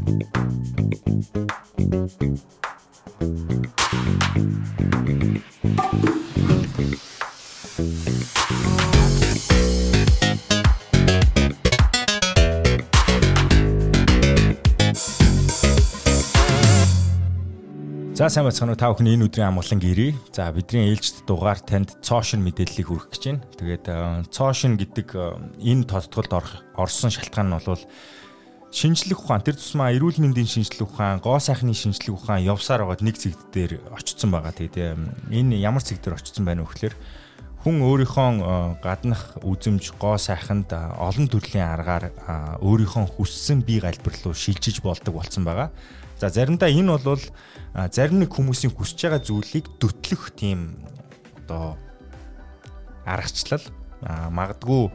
За сайн бацхан та бүхэн энэ өдрийн амгалан гэрээ. За бидний ээлжид дугаар танд цоошин мэдээллийг хүргэх гэж байна. Тэгээд цоошин гэдэг энэ тодтголд орсон шалтгаан нь бол шинжлэх ухаан, тэр тусмаа эрүүл мэндийн шинжлэх ухаан, гоо сайхны шинжлэх ухаан явсаар байгаад нэг зэгд дээр очсон байгаа. Тэгээд энэ ямар зэгд дээр очсон байна вэ гэхээр хүн өөрийнхөө гаднах үзэмж, гоо сайханд олон төрлийн аргаар өөрийнхөө хүссэн бие галбир руу шилжиж болдог болсон байгаа. За заримдаа энэ бол зарим нэг хүмүүсийн хүсэж байгаа зүйлийг дөтлөх тийм одоо аргачлал магадгүй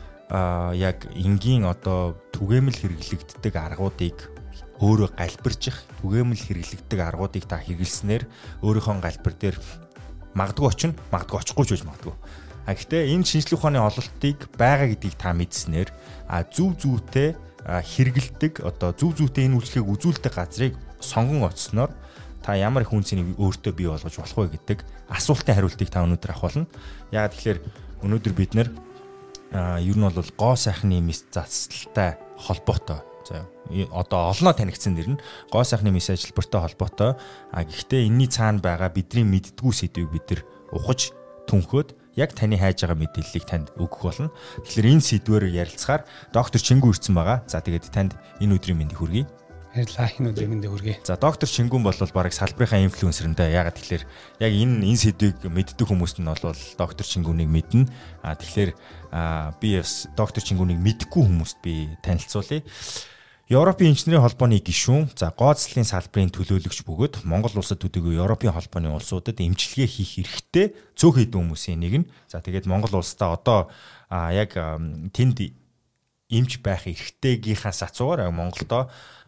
яг энгийн одоо түгээмэл хэрэглэгддэг аргуудыг өөрөө галбирчих, түгээмэл хэрэглэгддэг аргуудыг та хэрэглэснээр өөрийнхөө галбир дээр магадгүй очино, магадгүй очихгүй ч байж магадгүй. Гэхдээ энэ шинжлэх ухааны ололтыг байгаа гэдгийг та мэдснээр зөв зүйтэй хэрэгэлдэг одоо зөв зүйтэй энэ үйлчлэгийг үзүүлдэг газрыг сонгон оцсноор та ямар их үнцнийг өөртөө бий болгож болох вэ гэдэг асуултын хариултыг та өнөөдөр авах болно. Яагаад тэгэхээр өнөөдөр бид нэр ер нь бол гоо сайхны мэс засалтай холбоотой. За одоо олноо танигдсан нэр нь гоо сайхны мэс ажилбартай холбоотой. Гэхдээ энэний цаана байгаа бидний мэддгүү сэдвийг бид нар ухаж түнхөөд яг таны хайж байгаа мэдээллийг танд өгөх болно. Тэгэхээр энэ сэдвээр ярилцахаар доктор Чингүн ирсэн байгаа. За тэгээд танд энэ өдрийн мэндийг хүргэе. Баярлалаа, энэ өдрийн мэндийг хүргэе. За доктор Чингүн бол бараг салбарынхаа инфлюенсертэй. Ягаад тэгэхээр яг энэ сэдвийг мэддэг хүмүүс нь бол доктор Чингүнийг мэднэ. Тэгэхээр би бас доктор Чингүнийг мэдгүй хүмүүст би танилцуулъя. Европын инженерийн холбооны гишүүн, за гоо заслын салбарын төлөөлөгч бөгөөд Монгол улсад төдийгүй Европын холбооны улсуудад эмчилгээ хийх эрхтэй цөөхөн хэдэн хүмүүсийн нэг нь. За тэгээд Монгол улстай одоо яг тэнд эмч байх эрхтэйгийнхаас ацуугаар Монголдо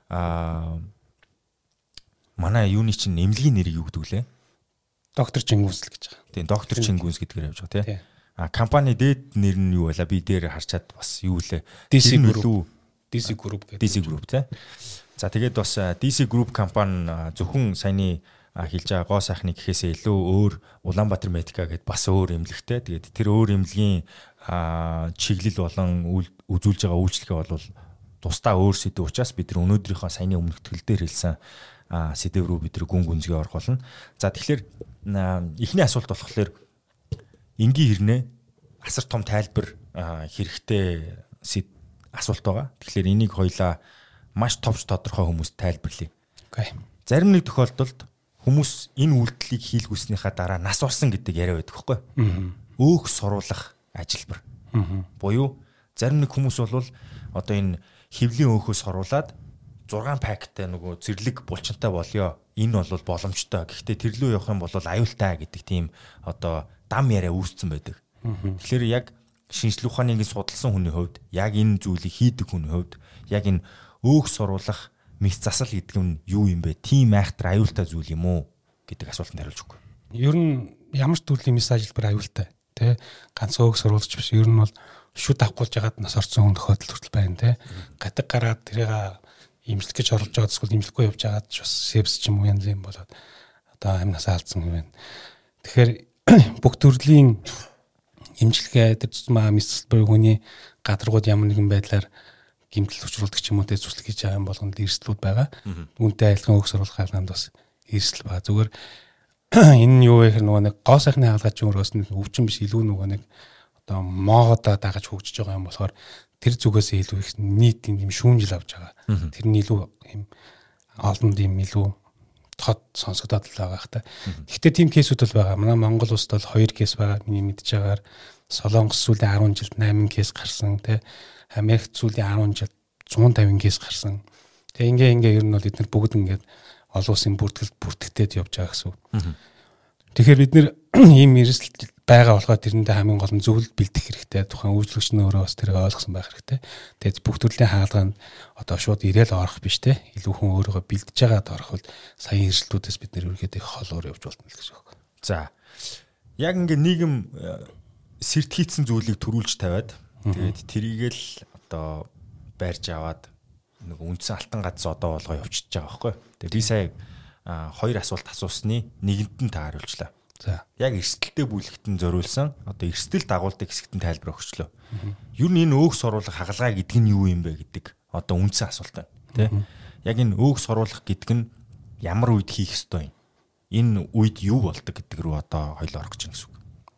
манай юуны чинь эмнэлгийн нэрийг юу гэдэг лээ? Доктор Чингүнс л гэж байгаа. Тийм, доктор Чингүнс гэдгээр явж байгаа тийм. Компани дээд нэр нь юу байла? Би дээр харчаад бас юу лээ? DC Group гэдэг. DC Group тийм. За тэгээд бас DC Group компани зөвхөн саяны хэлж байгаа гоо сайхны гэхээсээ илүү өөр Улаанбаатар Медика гэдээ бас өөр эмнэлэгтэй. Тэгээд тэр өөр эмнэлгийн чиглэл болон үзүүлж байгаа үйлчлэгээ бол тусдаа өөр сэдв учраас бид нар өнөөдрийнхөө саяны өмнөгтгөл дээр хэлсэн сэдв рүү бид нар гүн гүнзгий орох болно. За тэгэхээр эхний асуулт болохоор энгийн хэрнээ асар том тайлбар хэрэгтэй асуулт байгаа. Тэгэхээр энийг хоёлаа маш товч тодорхой хүмүүст тайлбарлая. Окей. Зарим нэг тохиолдолд хүмүүс энэ үйлдэлийг хийлгүүлснийхаа дараа нас орсон гэдэг яриа байдаг байхгүй юу? Өөх суруулах ажилбар. Буюу зарим нэг хүмүүс бол одоо энэ хөвлийн өөхөөс соруулаад 6 пакеттай нөгөө зэрлэг булчинтай болёо. Энэ бол боломжтой. Гэхдээ тэр лөө явах юм бол аюултай гэдэг тийм одоо дам яриа үүсцэн байдаг. Тэгэхээр яг шинжлэх ухааныг судалсан хүний хувьд, яг энэ зүйлийг хийдэг хүний хувьд, яг энэ өөх суруулах мэс засал гэдэг нь юу юм бэ? Тийм айхтар аюултай зүйл юм уу гэдэг асуултанд хариулж өгөх. Ер нь ямар ч төрлийн мэс ажилбар аюултай. Тэ ганц өөх суруулж биш. Ер нь бол шүд авахгүйж ягаад нас орсон хүн тохиолдол хүртэл байна те. Гатаг гараад тэрийг имжлэх гэж оролж байгаа эсвэл имжлэхгүй явж байгаад бас сепс ч юм уу янз юм болоод одоо амнасаа алдсан юм байна. Тэгэхээр бүх төрлийн имжлэгээ тэр тусмаа мэс засал хүний гадаргууд ямар нэгэн байдлаар гэмтэл учруулдаг ч юм уу те зүслэг хийж байгаа юм болгонд эрсдлүүд байгаа. Үүнтэй айлхан өөх суруулах хаалганд бас эрсдэл байгаа. Зүгээр энэ нь юу вэ гэхээр нөгөө нэг гоо сайхны хаалгач өөрөөс нь өвчин биш илүү нөгөө нэг одоо моогоо дагаж хөгжиж байгаа юм болохоор тэр зүгээс илүү их нийт юм шүүмжил авч байгаа. Тэр нь илүү юм олонд юм илүү тод сонсогдоод л байгаа хта. Гэхдээ тийм кейсүүд бол байгаа. Манай Монгол улсад бол 2 кейс байгаа. Миний мэдж байгаагаар Солонгос сүүлийн 10 жилд 8 кейс гарсан тий. Америк сүүлийн 10 жилд 150 кейс гарсан. Тэгээ ингээ ер нь бол бид нар бүгд ингээд олон улсын бүртгэгдээд явж байгаа гэсэн. Тэгэхээр бид нэр ийм эрсдэл байгаа болохоор тэрэндээ хамгийн гол нь зөвлөлт бэлдэх хэрэгтэй. Тухайн үйлчлэгч нь өөрөө бас тэрийг ойлгосон байх хэрэгтэй. Тэгээд бүх төрлийн хаалганд одоо шууд ирээл орох биш те. Илүү хүн өөрийгөө бэлдэж байгаад орох бол саяын эрсдлүүдээс бид нэр үргээд их холоор явж болно л гэж байна. За. Яг ингээ нийгэм сэртгийцсэн зүйлийг төрүүлж тавиад тэгээд тэрийгэл одоо байрж аваад нэг үндсэн алтан гац одоо болгоо явчихж байгаа байхгүй. Тэгээ би сая хоёр асуулт асуусны нэгэнд нь та хариулчлаа. За. Яг эрсдэлтэй бүлэгтэн зориулсан одоо эрсдэл дагуулдаг хэсэгт нь тайлбар өгчлөө. Юу н энэ өөх соруулах хагалгаа гэдэг нь юу юм бэ гэдэг одоо үндсэн асуулт байна. Тэ? Яг энэ өөх соруулах гэдэг нь ямар үед хийх ёстой юм? Энэ үед юу болдог гэдэг рүү одоо хоёул орох гэж байна гэсэн үг.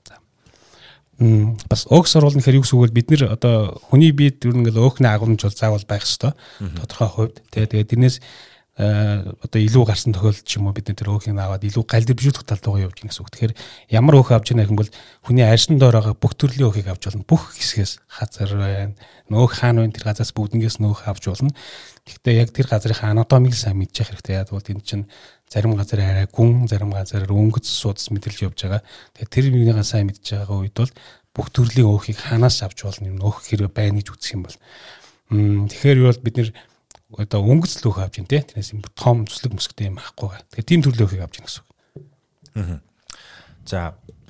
Бас өөх соруулна гэхээр юу гэсэн үг вэ? Бид нэр одоо хүний биед ер нь ингээл өөхний агуулмж бол заавал байх ёстой. Тодорхой хувьд. Тэгээд тэрнээс одоо илүү гарсан тохиолдолд ч юм уу бид нэр өөхийг аваад илүү галдэрбжүүлэх талд байгаа явж гин гэсэн үг. Тэгэхээр ямар өөх авч яах юм бол хүний арьсан доор байгаа бүх төрлийн өөхийг авч болно. Бүх хэсгээс хазар байна. Нөөх хаана байна тэр газраас бүгднгээс нөөх авч болно. Гэхдээ яг тэр газрын анатомиг сайн мэдчих хэрэгтэй. Яг бол энэ чинь зарим газар арай гүн, зарим газар өнгөц судас мэдэрч явж байгаа. Тэгэхээр тэр юмыг сайн мэдж байгаа үед бол бүх төрлийн өөхийг хаанаас авч болно юм өөх хэрэг байна гэж үзэх юм бол. Тэгэхээр юу бол бид нэр одоо өнгөц л өөх авч ин тэ. Тэрнээс юм том цэслэг мөсгтэй юм ахгүй байгаа. Тэгэхээр тийм төрлийн өөхийг авч ин гэсэн үг. За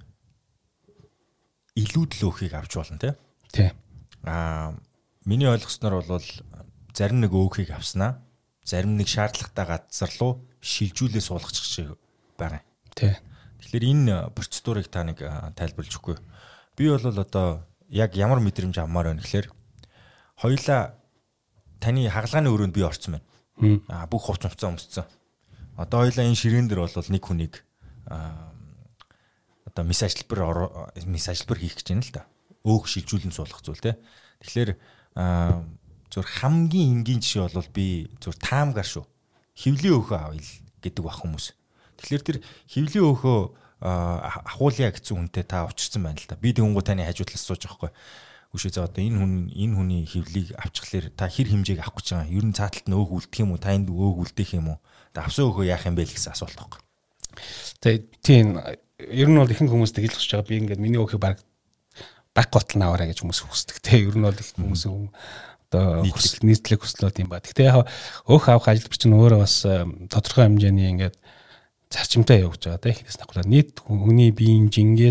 илүүдл өөхийг авч болно тэ. Тий. Миний ойлгосноор бол зарим нэг өөхийг авснаа зарим нэг шаардлагатай газар руу шилжүүлээ суулгачих байгаа. Тий. Тэгэхээр энэ процедурыг та нэг тайлбарлаж өгөхгүй. Би бол одоо яг ямар мэдрэмж авмаар байна гэхээр хоёулаа таны хагалгааны өрөөнд би орсон байна. Бүх хувц хувцас өмссөн. Одоо хоёулаа энэ ширээн дээр бол нэг хүнийг одоо мис ажилбар хийх гэж байна л да. Өөх шилжүүлэн суулгах зүйл те. Тэгэхээр зөв хамгийн энгийн жишээ бол би зөв таамгаар шүү. Хевлийн өөхөө авъя гэдэг бах хүмүүс. Тэгэхээр тэр хевлийн өөхөө ахуулъя гэсэн хүнтэй та учирсан байна л да. Би тэнгуү таны хажуудлаас сууж байгаа хгүй. Үшээ за одоо энэ хүний хевлийг авчихлаэр та хэр хэмжээг авах гэж байгаа. Ер нь цааталт нь өөх үлдэх юм уу? Та энд өөх үлдээх юм уу? Та авсан өөхөө яах юм бэ гэсэн асуулт байхгүй. Тийм. Ер нь бол ихэнх хүмүүс тэгэлж гэж байгаа. Би ингээд миний өөхийг баг готл наваарай гэж хүмүүс хүсдэг. Тэ ер нь бол их хүмүүс одоо нийтлэг хүслүүд юм ба. Гэхдээ яг өөх авах ажилбар чинь өөрөө бас тодорхой хэмжээний ингээд зарчимтай явж байгаа. Тэ ихнээс нахвал нийт хүний биеийн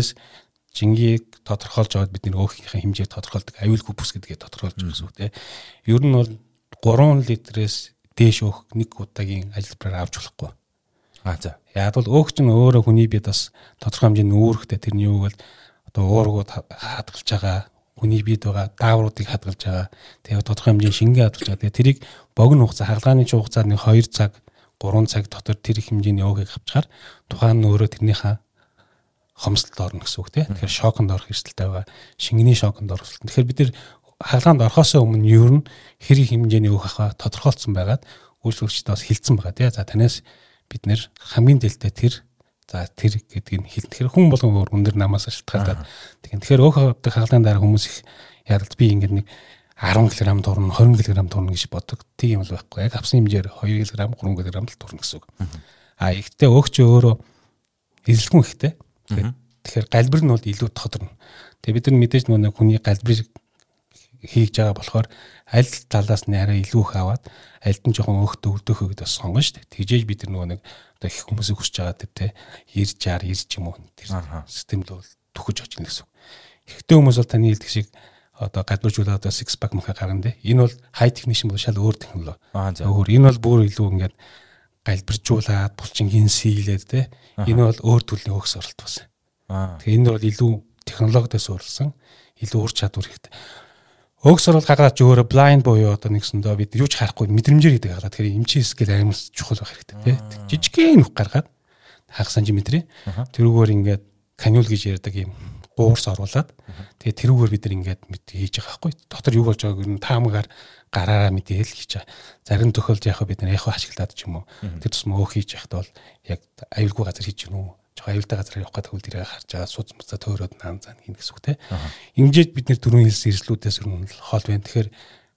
жингийг тодорхойлж аваад бидний өөхийнхээ хэмжээг тодорхойлдог. Аюулгүй бүс гэдгээ тодорхойлж байгаа гэсэн үг тийм. Ер нь бол 3 литрээс дээш өөх нэг удаагийн ажилбараар авч болохгүй. За. Яг бол өөх чинь өөрөө хүний биед бас тодорхой хэмжээний үүрэгтэй тэрний юу бол одоо уургууд хадгалж байгаа, хүний биед байгаа даавруудыг хадгалж байгаа. Тэгээ тодорхой хэмжээний шингээ хадгалж байгаа. Тэгээ тэрийг богино хугацаа хагалгааны хугацаад нэг 2 цаг, 3 цаг дотор тэр их хэмжээний өөхийг авчихаар тухайн нь өөрөө тэрнийхээ хомсдолд орно гэсэн үг тийм. Тэгэхээр шоконд орох эрсдэлтэй байгаа. Шингэний шоконд орох. Тэгэхээр бид нэр хаалгаанд орохоос өмнө ер нь хэрэг хэмжээний өөх авах тодорхойлцсон байгаад үйлчлэгчдээ бас хилцсэн байгаа тийм. За танаас бид нэр хамгийн дэлтэй тэр гэдгийг нь хэлнэ. Тэгэхээр хүн болгон өндөр намаас шалтгаалаад тэгэхээр өөх авдаг хаалгаанд дараа хүмүүс их яагаад би ингээд нэг 10 кг турна 20 кг турна гэж боддог. Тийм юм л байхгүй. Яг авсан хэмжээр 2 кг 3 кг л турна гэсэн үг. Ихтэй өөх чи өөрөө эзэлхэн ихтэй. Тэгэхээр галбир нь бол илүү тодорно. Тэгээ бид нар мэдээж нэг хүний галбирыг хийж байгаа болохоор аль талаас нь арай илүү их аваад аль нь жоохон өөхтө өвдөхөө гэдээ сонгоно шүү дээ. Тэгжээж бид нар нэг одоо их хүмүүсийг хүсэж байгаа тэр 90 60 юм уу тэр системд бол төхөж очно гэсэн үг. Ихтэй хүмүүс бол таны хэлдэг шиг одоо галбиржуулаад одоо 6 pack мөхө гаргана те. Энэ бол high technician бол шал өөр технологи. Өөр энэ бол бүр илүү ингээд галбиржуулаад булчингийн сийлээд те. Энэ бол өөр төрлийн өөх суралт бас. Тэгээ энэ бол илүү технологиос уралсан илүү ур чадвар хэрэгтэй. Өөх суралт гаргаж өөрөө blind буюу одоо нэгсэндээ бид юу ч харахгүй мэдрэмжээр хийдэг гаргаад тэгэхээр эмчийн скил амар чухал байх хэрэгтэй те. Жижигхэн нүх гаргаад хагас сантиметрийн тэрүүгээр ингээд канюл гэж ярьдаг юм гуурс оруулаад тэгээ тэрүүгээр бид нар ингээд мэд хийж байгаа байхгүй. Дотор юу болж байгааг нь таамагаар гараараа мэдээл хийж байгаа. Зарим тохиолдолд яг бид нар яг ашиглаад ч юм уу тэр тусмаа өөх хийж яхад бол яг аюулгүй газар хийж гэнэ үү жоо аюултай газар явах гэдэг хөл дээрээ харж байгаа сууц муцаа төөрөөд наан зан хийнэ гэсэн үг те. Ингээд бид нэр дөрвөн хэлсэн эрсдлүүдээс өрнөл хоол байна. Тэгэхээр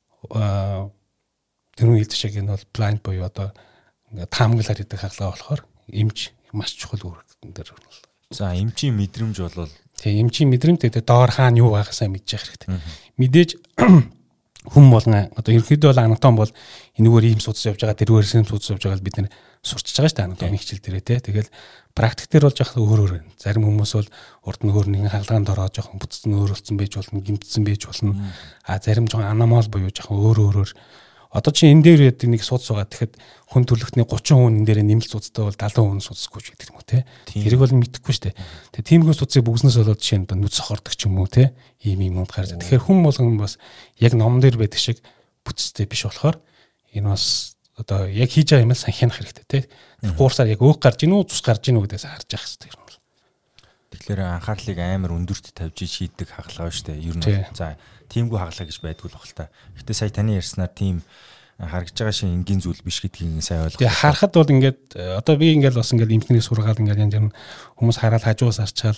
дөрвөн хэлдэг шиг энэ бол blind буюу одоо ингээд таамаглаад хийдэг хаалгаа болохоор эмч маш чухал үүрэгтэн дээр өрнөл. За эмчийн мэдрэмж бол тийм эмчийн мэдрэмж тэгээ доор хаана юу байгаасаа мэдчих хэрэгтэй. Мэдээж хүн болгон одоо ерөнхийдөө бол анатом бол энэгээр ийм судас явж байгаа тэрүүгээр сэм судас явж байгаа бид нэр сурчиж байгаа шүү дээ анатомийн хичээл дээрээ те. Тэгэл практик дээр бол жоохон өөр байна. Зарим хүмүүс бол урд нь өөр нэгэн хаалгаанд ороод жоохон бүтцэн өөрөлдсөн байж болно, гимтсэн байж болно. Зарим жоохон аномал буюу жоохон өөр өөрөөр Одоо чи энэ дээр нэг судас байгаа. Тэгэхэд хүн төрөлхтний 30 хүн энэ дээр нэмэлт судастай бол 70 хүн судасгүй ч гэдэг юм уу те. Тэрийг бол мэдхгүй шүү дээ. Тэгээ тиймэрхүү судасыг бүгснээс болоод жишээ нь одоо нүд сохордог ч юм уу те. Ийм гарч. Тэгэхээр хүн болгон бас яг ном дээр байдаг шиг бүтцтэй биш болохоор энэ бас одоо яг хийж байгаа юм санхинах хэрэгтэй те. Гуурсаар яг өөх гарч ийн үү, цус гарч ийн үү гэдээс харж явах хэрэгтэй юм бол. Тэгэхээр анхаарлыг амар өндөрт тавьж шийддэг хагалгаа шүү дээ. Ер нь за тиймгүй хагалгаа гэж байдгүй л баг л та. Гэтэ сая таны ярьснаар тийм харагдж байгаа шиг энгийн зүйл биш гэдгийг сайн ойлгох. Тэгээ харахад бол ингээд одоо би ингээд бас ингээд эмчнэрийг сургаал ингээд янз хүмүүс хараад хажуугаас арчаал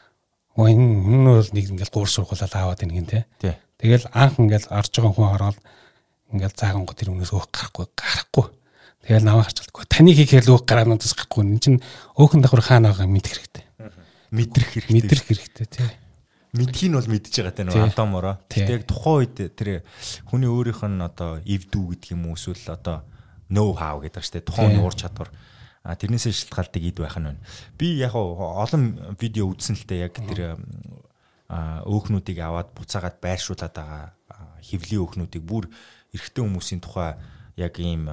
энэ бол нэг ингээд гуур сургуулаад аваад ийн гин те. Тэгэл анх ингээд орж байгаа хүн ороод ингээд заагангууд тэр өмнөөс өөх гарахгүй. Тэгэл наваа харчалдаггүй. Таны хийхээр л өөх гараануудаас гарахгүй. Энд чинь өөхөн давхар хаана байгаа мэдэх хэрэгтэй. Мэдрэх хэрэгтэй тий. Мэдхийг нь бол мэдж байгаа те нөгөө андамороо. Тэгтээ яг тухайн үед тэр хүний өөрийнх нь одоо эвдүү гэдэг юм уу эсвэл одоо know how гэдэг шүү дээ. Тухайн уур чадвар. Тэрнээсээ шалтгаалдаг эд байх нь байна. Би яг олон видео үзсэн л дээ яг тэр өөхнүүдийг аваад буцаагаад байршуулад байгаа хевлийн өөхнүүдийг бүр эрэгтэй хүмүүсийн тухай яг ийм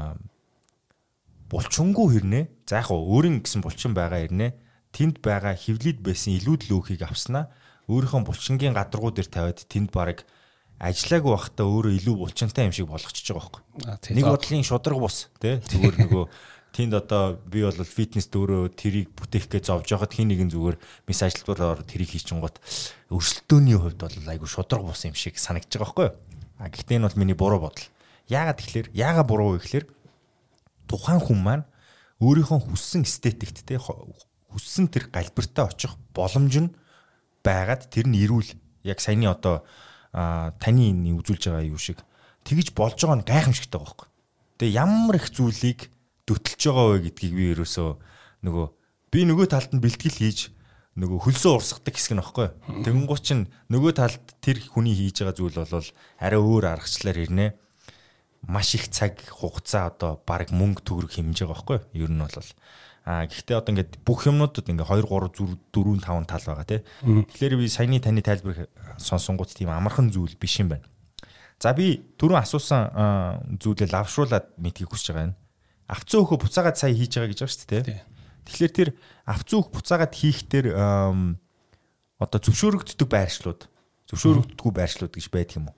булчингүй хэрнээ. За яг өөрийн гэсэн булчин байгаа хэрнээ. Тэнд байгаа хевлид байсан илүүд лөөхийг авснаа өөрийнхөө булчингийн гадаргуу дээр тавиад тэнд бараг ажиллаагүй байхдаа өөрөө илүү булчинтай юм шиг болгочихж байгаа байхгүй. Нэг бодлын шудраг бус тий зүгээр нөгөө тэнд одоо би бол фитнест өөрөө тэрийг бүтээхгээ зовж байхад хин нэгэн зүгээр мис ажилтнуудаар тэрийг хийчихэнгот өрсөлдөөний хувьд бол айгу шудраг бус юм шиг санагдаж байгаа байхгүй. Гэхдээ энэ бол миний буруу бодол. Яагаад буруу вэ гэхээр тухайн хүн маань өөрийнхөө хүссэн эстетикт тий хүссэн тэр галбиртаа очих боломж нь байгаад тэр нь ирүүл яг саяны одоо таны энэ үзүүлж байгаа юу шиг тэгж болж байгаа нь гайхамшигтай байхгүй. Тэгээ ямар их зүйлийг дөтөлж байгаа вэ гэдгийг би ерөөсөө нөгөө талд нь бэлтгэл хийж нөгөө хөлсөө урсгадаг хэсэг нь байхгүй. Тэгэнгუთ чинь нөгөө талд тэр хүний хийж байгаа зүйл бол арай өөр аргачлалаар ирнэ. Маш их цаг хугацаа одоо баг мөнгө төгрөг хэмжиж байгаа байхгүй. Ер нь бол гэхдээ одоо ингээд бүх юмнуудад ингээд 2 3 4 5 тал байгаа тий. Тэгэхээр би саяны таны тайлбарыг сонсонгууд тийм амархан зүйл биш юм байна. За би түрүүн асуусан зүйлээ лавшруулад мэдхийг хүсэж байгаа юм. Авцсан өөхөө буцаагаад сая хийж байгаа гэж байгаа шүү дээ тий. Тэгэхээр тэр авцсан өөх буцаагаад хийх тэр одоо зөвшөөрөгддөг зөвшөөрөгддөггүй байршлууд гэж байдаг юм уу?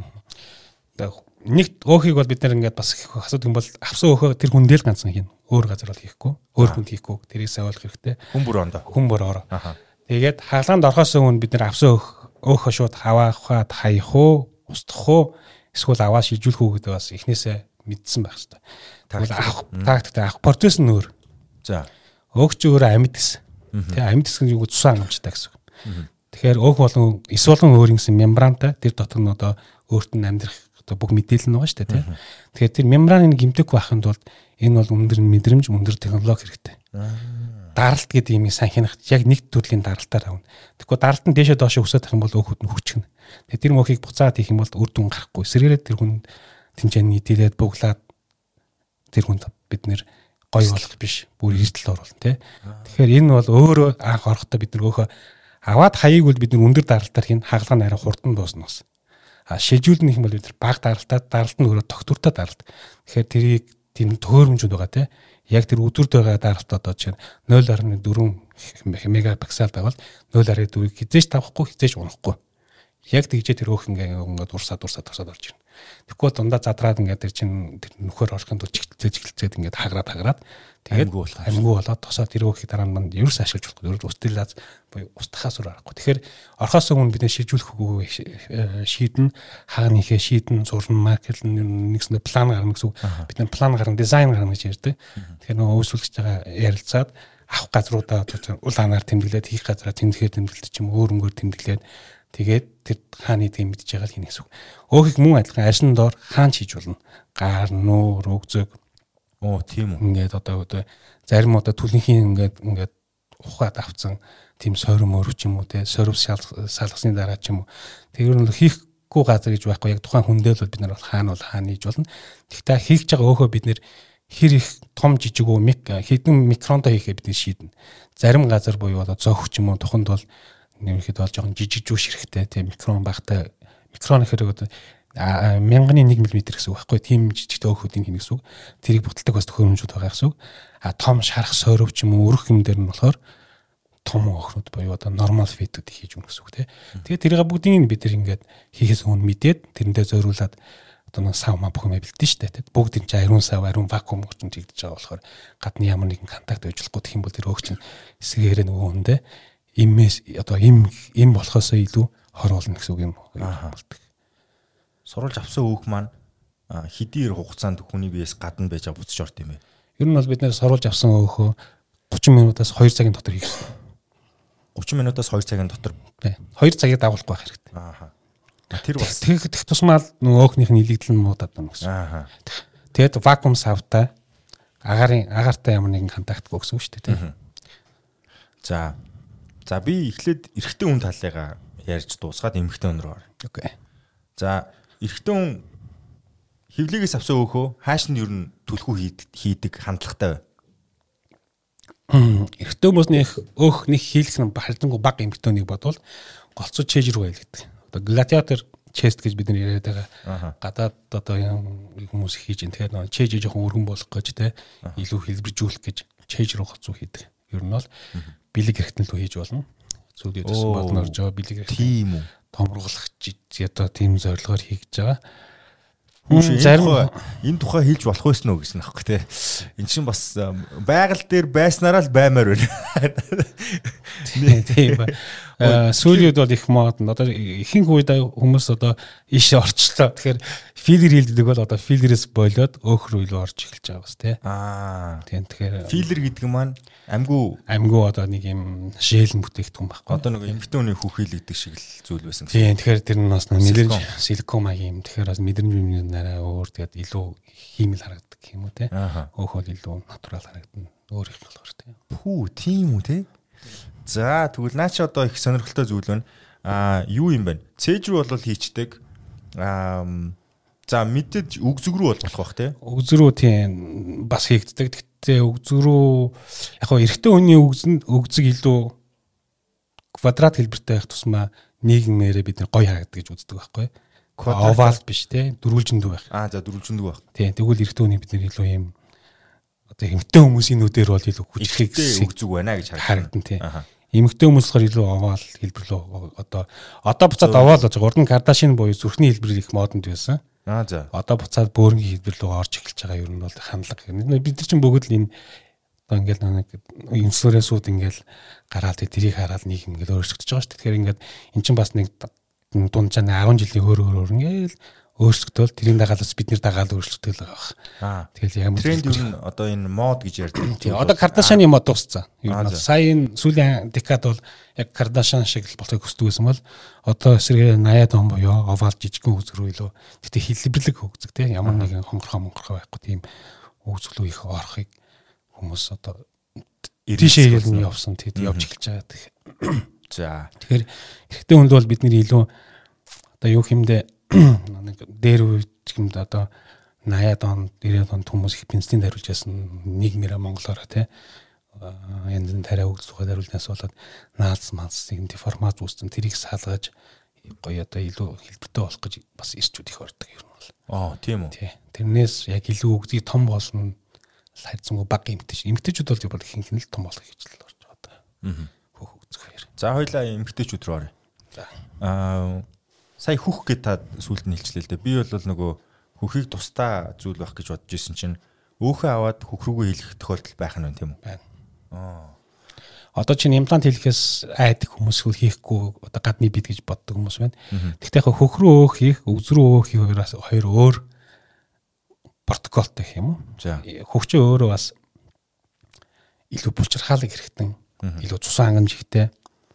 Нэг өөхийг бол бид нэр ингээд бас асуудаг юм бол авсан өөхөө тэр хүндэл ганцхан хийн. Өөр газар бол хийхгүй. Өөр хүнд хийхгүй. Тэрийг савуулах хэрэгтэй. Хүн бүр ороо. Тэгээд хаалганд орохоос өмнө бид нэр авсан өөхөө шууд хаваахад хаях уу, устгах уу, эсвэл аваа шилжүүлэх үү гэдэг бас эхнээсээ мэдсэн байх хэрэгтэй. Тэгвэл тактиктэй авах процесс нь өөр. За. Өөх чи өөрөө амьд гэсэн. Тэгээ амьд гэсэн нь юу цусаа хангамжтай гэсэн. Тэгэхээр өөх болон эс болгон өөр ингэсэн мембрантай тэр дотор нь одоо өөрт нь амьдрах бүх мэдээлэл нь байгаа шүү дээ тий. Тэгэхээр тэр мембраныг гэмтэх байхын тулд энэ бол өндөр мэдрэмж, өндөр технологи хэрэгтэй. Даралт гэдэг юмыг санхинах яг нэг төрлийн даралтаар авна. Тэгэхгүй даралт нь дээшээ доошоо өсөж тах юм бол өөхөд нь хүчгэнэ. Тэгээ тэр мөхийг буцаад хийх юм бол үр дүн гарахгүй. Сэргээрээ тэр хүн тэмцээний нийтээд буглаад тэр хүнд бид нэр гоё болох биш. Бүр эрсдэл оруулна тий. Тэгэхээр энэ бол өөрөө анх орохдоо бид нөр өөхөө аваад хаяг бол бид нөр өндөр даралтаар хийн хагалгаа нь арай хурдан дуусна бас. Шилжүүлнэх юм бол бид баг даралтаад даралт нь өөрөө тогтвортой даралт. Тэгэхээр тэрийг тийм төхөөрөмжүүд байгаа тий. Яг тэр өдөрт байгаа даралт одоо чинь 0.4 мегапиксел байвал 0.4-ийг хизээч тавахгүй хизээч унахгүй. Яг тэгжээ тэр өөх ингээд урсаад орж ирнэ. Тэгэхгүй дундаа задраад ингээд тэр чинь тэр нөхөр орохын тулд чиглэлцээд ингээд хаграад тэгээд амьгүй болоод тосоо тэр өөхийг дараа нь ерөөс ашиглаж болохгүй. Устдиллаз буюу устгахаас өөр аргагүй. Тэгэхээр орохоос өмнө бид шилжүүлэх шийдэн хаагнийхээ шийдэн зурн маркет нэгсэндээ план гарна гэсэн үг. Бид нар план гарна, дизайн гарна гэж ярьдаг. Тэгэхээр нөгөө үйлчлэгчтэйгээ ярилцаад авах газруудаа улаанаар тэмдэглээд хийх газараа тэмдэглээд ч юм өөр өнгөөр тэмдэглээд тэгээд тэр хааны тийм мэдж байгаа л хийнэ гэсэн үг. Өөхийг мөн адилхан арьсан доор хаан хийж болно. Гар, нүүр, өгзөг. Тийм үү. Ингээд одоо зарим одоо түлхийн ингээд ухаад авцсан тийм сорим өрөв ч юм уу те сорив салгасны дараа ч юм уу. Тэр нь хийхгүй газар гэж байхгүй яг тухайн хүндэл бол бид нар бол хаана хийж болно. Тэгтээ хийж байгаа өөхөө бид нэр хэр их том жижиг үү хэдэн микронтой хийхээ бид шийднэ. Зарим газар буюу одоо зөөх ч юм уу туханд бол нэмэхэд бол жоохон жижиг жүүш хэрэгтэй тийм микрон багтай микрон хэрэг одоо 1000-ны 1 мм гэсэн үг байхгүй. Тийм жижигтэй өөхүүдийн хин гэсэн үг. Тэрийг буталдаг бас төхөөрөмжүүд байгаа гэсэн үг. Том шарах сойров ч юм уу өрөх юм дээр нь болохоор том өөхнүүд буюу одоо нормал фитүүдийг хийж өгнө гэсэн үг тий. Тэгээд тэрийг бүгдийг бид нар ингээд хийхээс өмнө мэдээд тэрэндээ зориулаад одоо нэг сав бүх юм бэлдэн штэ тий. Бүгд энэ ариун сав, ариун вакуум гэж тэгдэж байгаа болохоор гадны ямар нэгэн контакт ажиллахгүй гэх юм бол тэр өөх чинь эсгээрээ нөгөө хүндээ имээс одоо им болохоос илүү хор болно гэсэн үг юм болдог. Сурвалж авсан өөх маань хэдийн хугацаанд хүний биеэс гадна байж буцаж орд юм бэ? Ер нь бол бид нэр сурвалж авсан өөхөө 30 минутаас 2 цагийн дотор хийх хэрэгтэй. 30 минутаас 2 цагийн дотор. 2 цагийг дагуулахгүй байх хэрэгтэй. Тэр бас тэгэх тусмаа нөгөө өөхнийх нь илэгдэл нь муудаад байна гэсэн. Тэгээд вакуум савтай агаартай ямар нэгэн контактгүй гэсэн үг шүү дээ тийм. За би эхлээд эрэгтэй хүн талыгаа ярьж дуусгаад эмэгтэй хүн рүү орё. Окей. За эрэгтэй хүн хевлигээс авсан өөхөө хаашнд ер нь түлхүү хийдэг хандлагатай бай. Эрэгтэй хүмүүсийн өөх нэг хийлэх нь харьцангуй бага эмэгтэйнийг бодвол голцоо чэйж рүү байлгадаг. Одоо гладиатор чест гэж бид нар яриад байгаа. Гадаад одоо хүмүүс хийж ин тэгэхээр чэйж жоохон өргөн болох гэж те илүү хэлбэржүүлэх гэж чэйж рүү гоцоо хийдэг. Ер нь бол бэлэг эрхтэн лөө хийж болно. Зүйлээ төсөн бодноор жоо бэлэг эрхтэн. Тийм үү. Томруулах одоо тийм зорилгоор хийж байгаа. Зарим энэ тухай хэлж болох байсан уу гэсэн аахгүй те. Эн чинь бас байгаль дээр байснараа л баймаар байна. Тийм ба. Сүүлийн үед бол их мод. Одоо ихэнх үед хүмүүс одоо иш орчлоо. Тэгэхээр филер хийлдэг бол одоо филерээс болоод өөх рүү илүү орж эхэлж байгаа бас тий. Тийм тэгэхээр филер гэдэг маань амгүй одоо нэг юм шээлэн бүтээгдэхүүн байхгүй. Одоо нэг эмэгтэй хүний хүүхийлэгдэг шиг л зүйл байсан. Тийм тэгэхээр тэр нь бас мэдэрч силикон маяг юм. Тэгэхээр бас мэдэрч юм нараа өөр тэгээд илүү хиймэл харагддаг юм уу тий. Өөх бол илүү натурал харагдана. Өөр их болохоор тий. Пүү тийм үү тий. За тэгвэл наа чи одоо их сонирхолтой зүйл байна. Юу юм бэ? Цээж рүү бол хийчдэг. За мэдээд өгзөг рүү бол болох бах тий. Өгзөг рүү тийм бас хийгддэг. Гэхдээ өгзөг рүү яг хоо эрэгтэй хүний өгзөг илүү квадрат хэлбэртэй байх тусмаа нийгмээрээ бид гоё харагддаг гэж үздэг байхгүй. Овал биш тий. Дөрвөлжиндүү байх. За дөрвөлжиндүү байх. Тийм тэгвэл эрэгтэй хүний бид нэр илүү юм одоо эмэгтэй хүмүүсийн нүдээр бол илүү хүчрхийг өгзөг байна гэж харагдана тий. Эмэгтэй хүмүүс болохоор илүү овал хэлбэр лөө одоо буцаад овал болж байгаа. Урд нь Кардашин буюу зүрхний хэлбэр их модонд байсан. За. Одоо буцаад бөөрнгийн хэлбэр лөө орж эхэлж байгаа ер нь бол хандлага. Бид нар чинь бүгд л энэ одоо ингээл нэг инфлюенсүүд ингээл гараад тэрийг хараад нэг ингээл өөрчлөгдөж байгаа шүү дээ. Тэгэхээр ингээд эн чинь бас нэг дунджаа 10 жилийн өөр ингээл өөрчлөгдөөл тэрийн дагаалаас бид нэр дагаал өөрчлөгдөөл байгаа баг. Тэгэл ямар тренд юу н одоо энэ мод гэж ярьдаг. Тийм одоо Кардашаны мод дууссан. Ер нь сая энэ сүүлийн декад бол яг Кардашан шиг л болохыг хүсдэг байсан бол одоо эсрэгээр 80-аад он буюу овал жижигхэн үзэг рүү илүү тэгтээ хэлбэрлэг үзэг тийм ямар нэгэн хонгорхоо байхгүй тийм үзэг рүү их орохыг хүмүүс одоо тийшээ нь явсан тийм явж эхэлж байгаа. За тэгэхээр эрэгтэй хүнд бол бидний илүү одоо юу хэмдэ нэг дээр үеч юмд одоо 80-аад он 90-аад он хүмүүс их бензин хариулж ясан нийгмээрээ монголоор тий янз бүрийн тариа өгцөөгөө хариулнаас болоод наалс малсыг деформац үүссэн тэрийг салгаж гоё одоо илүү хэлбэртэй болох гэж бас ирчүүд их ордог юм бол. Тийм үү. Тий. Тэрнээс яг илүү өгзий том болно хайрцангуй бага эмгтэйчүүд бол ихэнх нь л том болох гэж л орж байгаа. Хөөх өгцөөр. За хоёлаа эмгтэйчүүд рүү оръё. За сая хүүх гэж та сүлд нь хэлчлээ л дээ. Би бол нөгөө хүүхийг тусдаа зүйл байх гэж бодож исэн чинь өөхөө аваад хүүх рүүгээ хийх тохиолдол байх нь байна тийм үү? Байна. Одоо чинь имплант хийхээс айдаг хүмүүс хийхгүй одоо гадны бид гэж боддог хүмүүс байна. Гэхдээ яг хүүх рүү өөх хийх, өгз рүү өөх хийхээс хоёр өөр протоколтой юм уу? За хүүхчээ өөрөө бас илүү булчирхаалаг хэрэгтэн, илүү цусан хангамж ихтэй.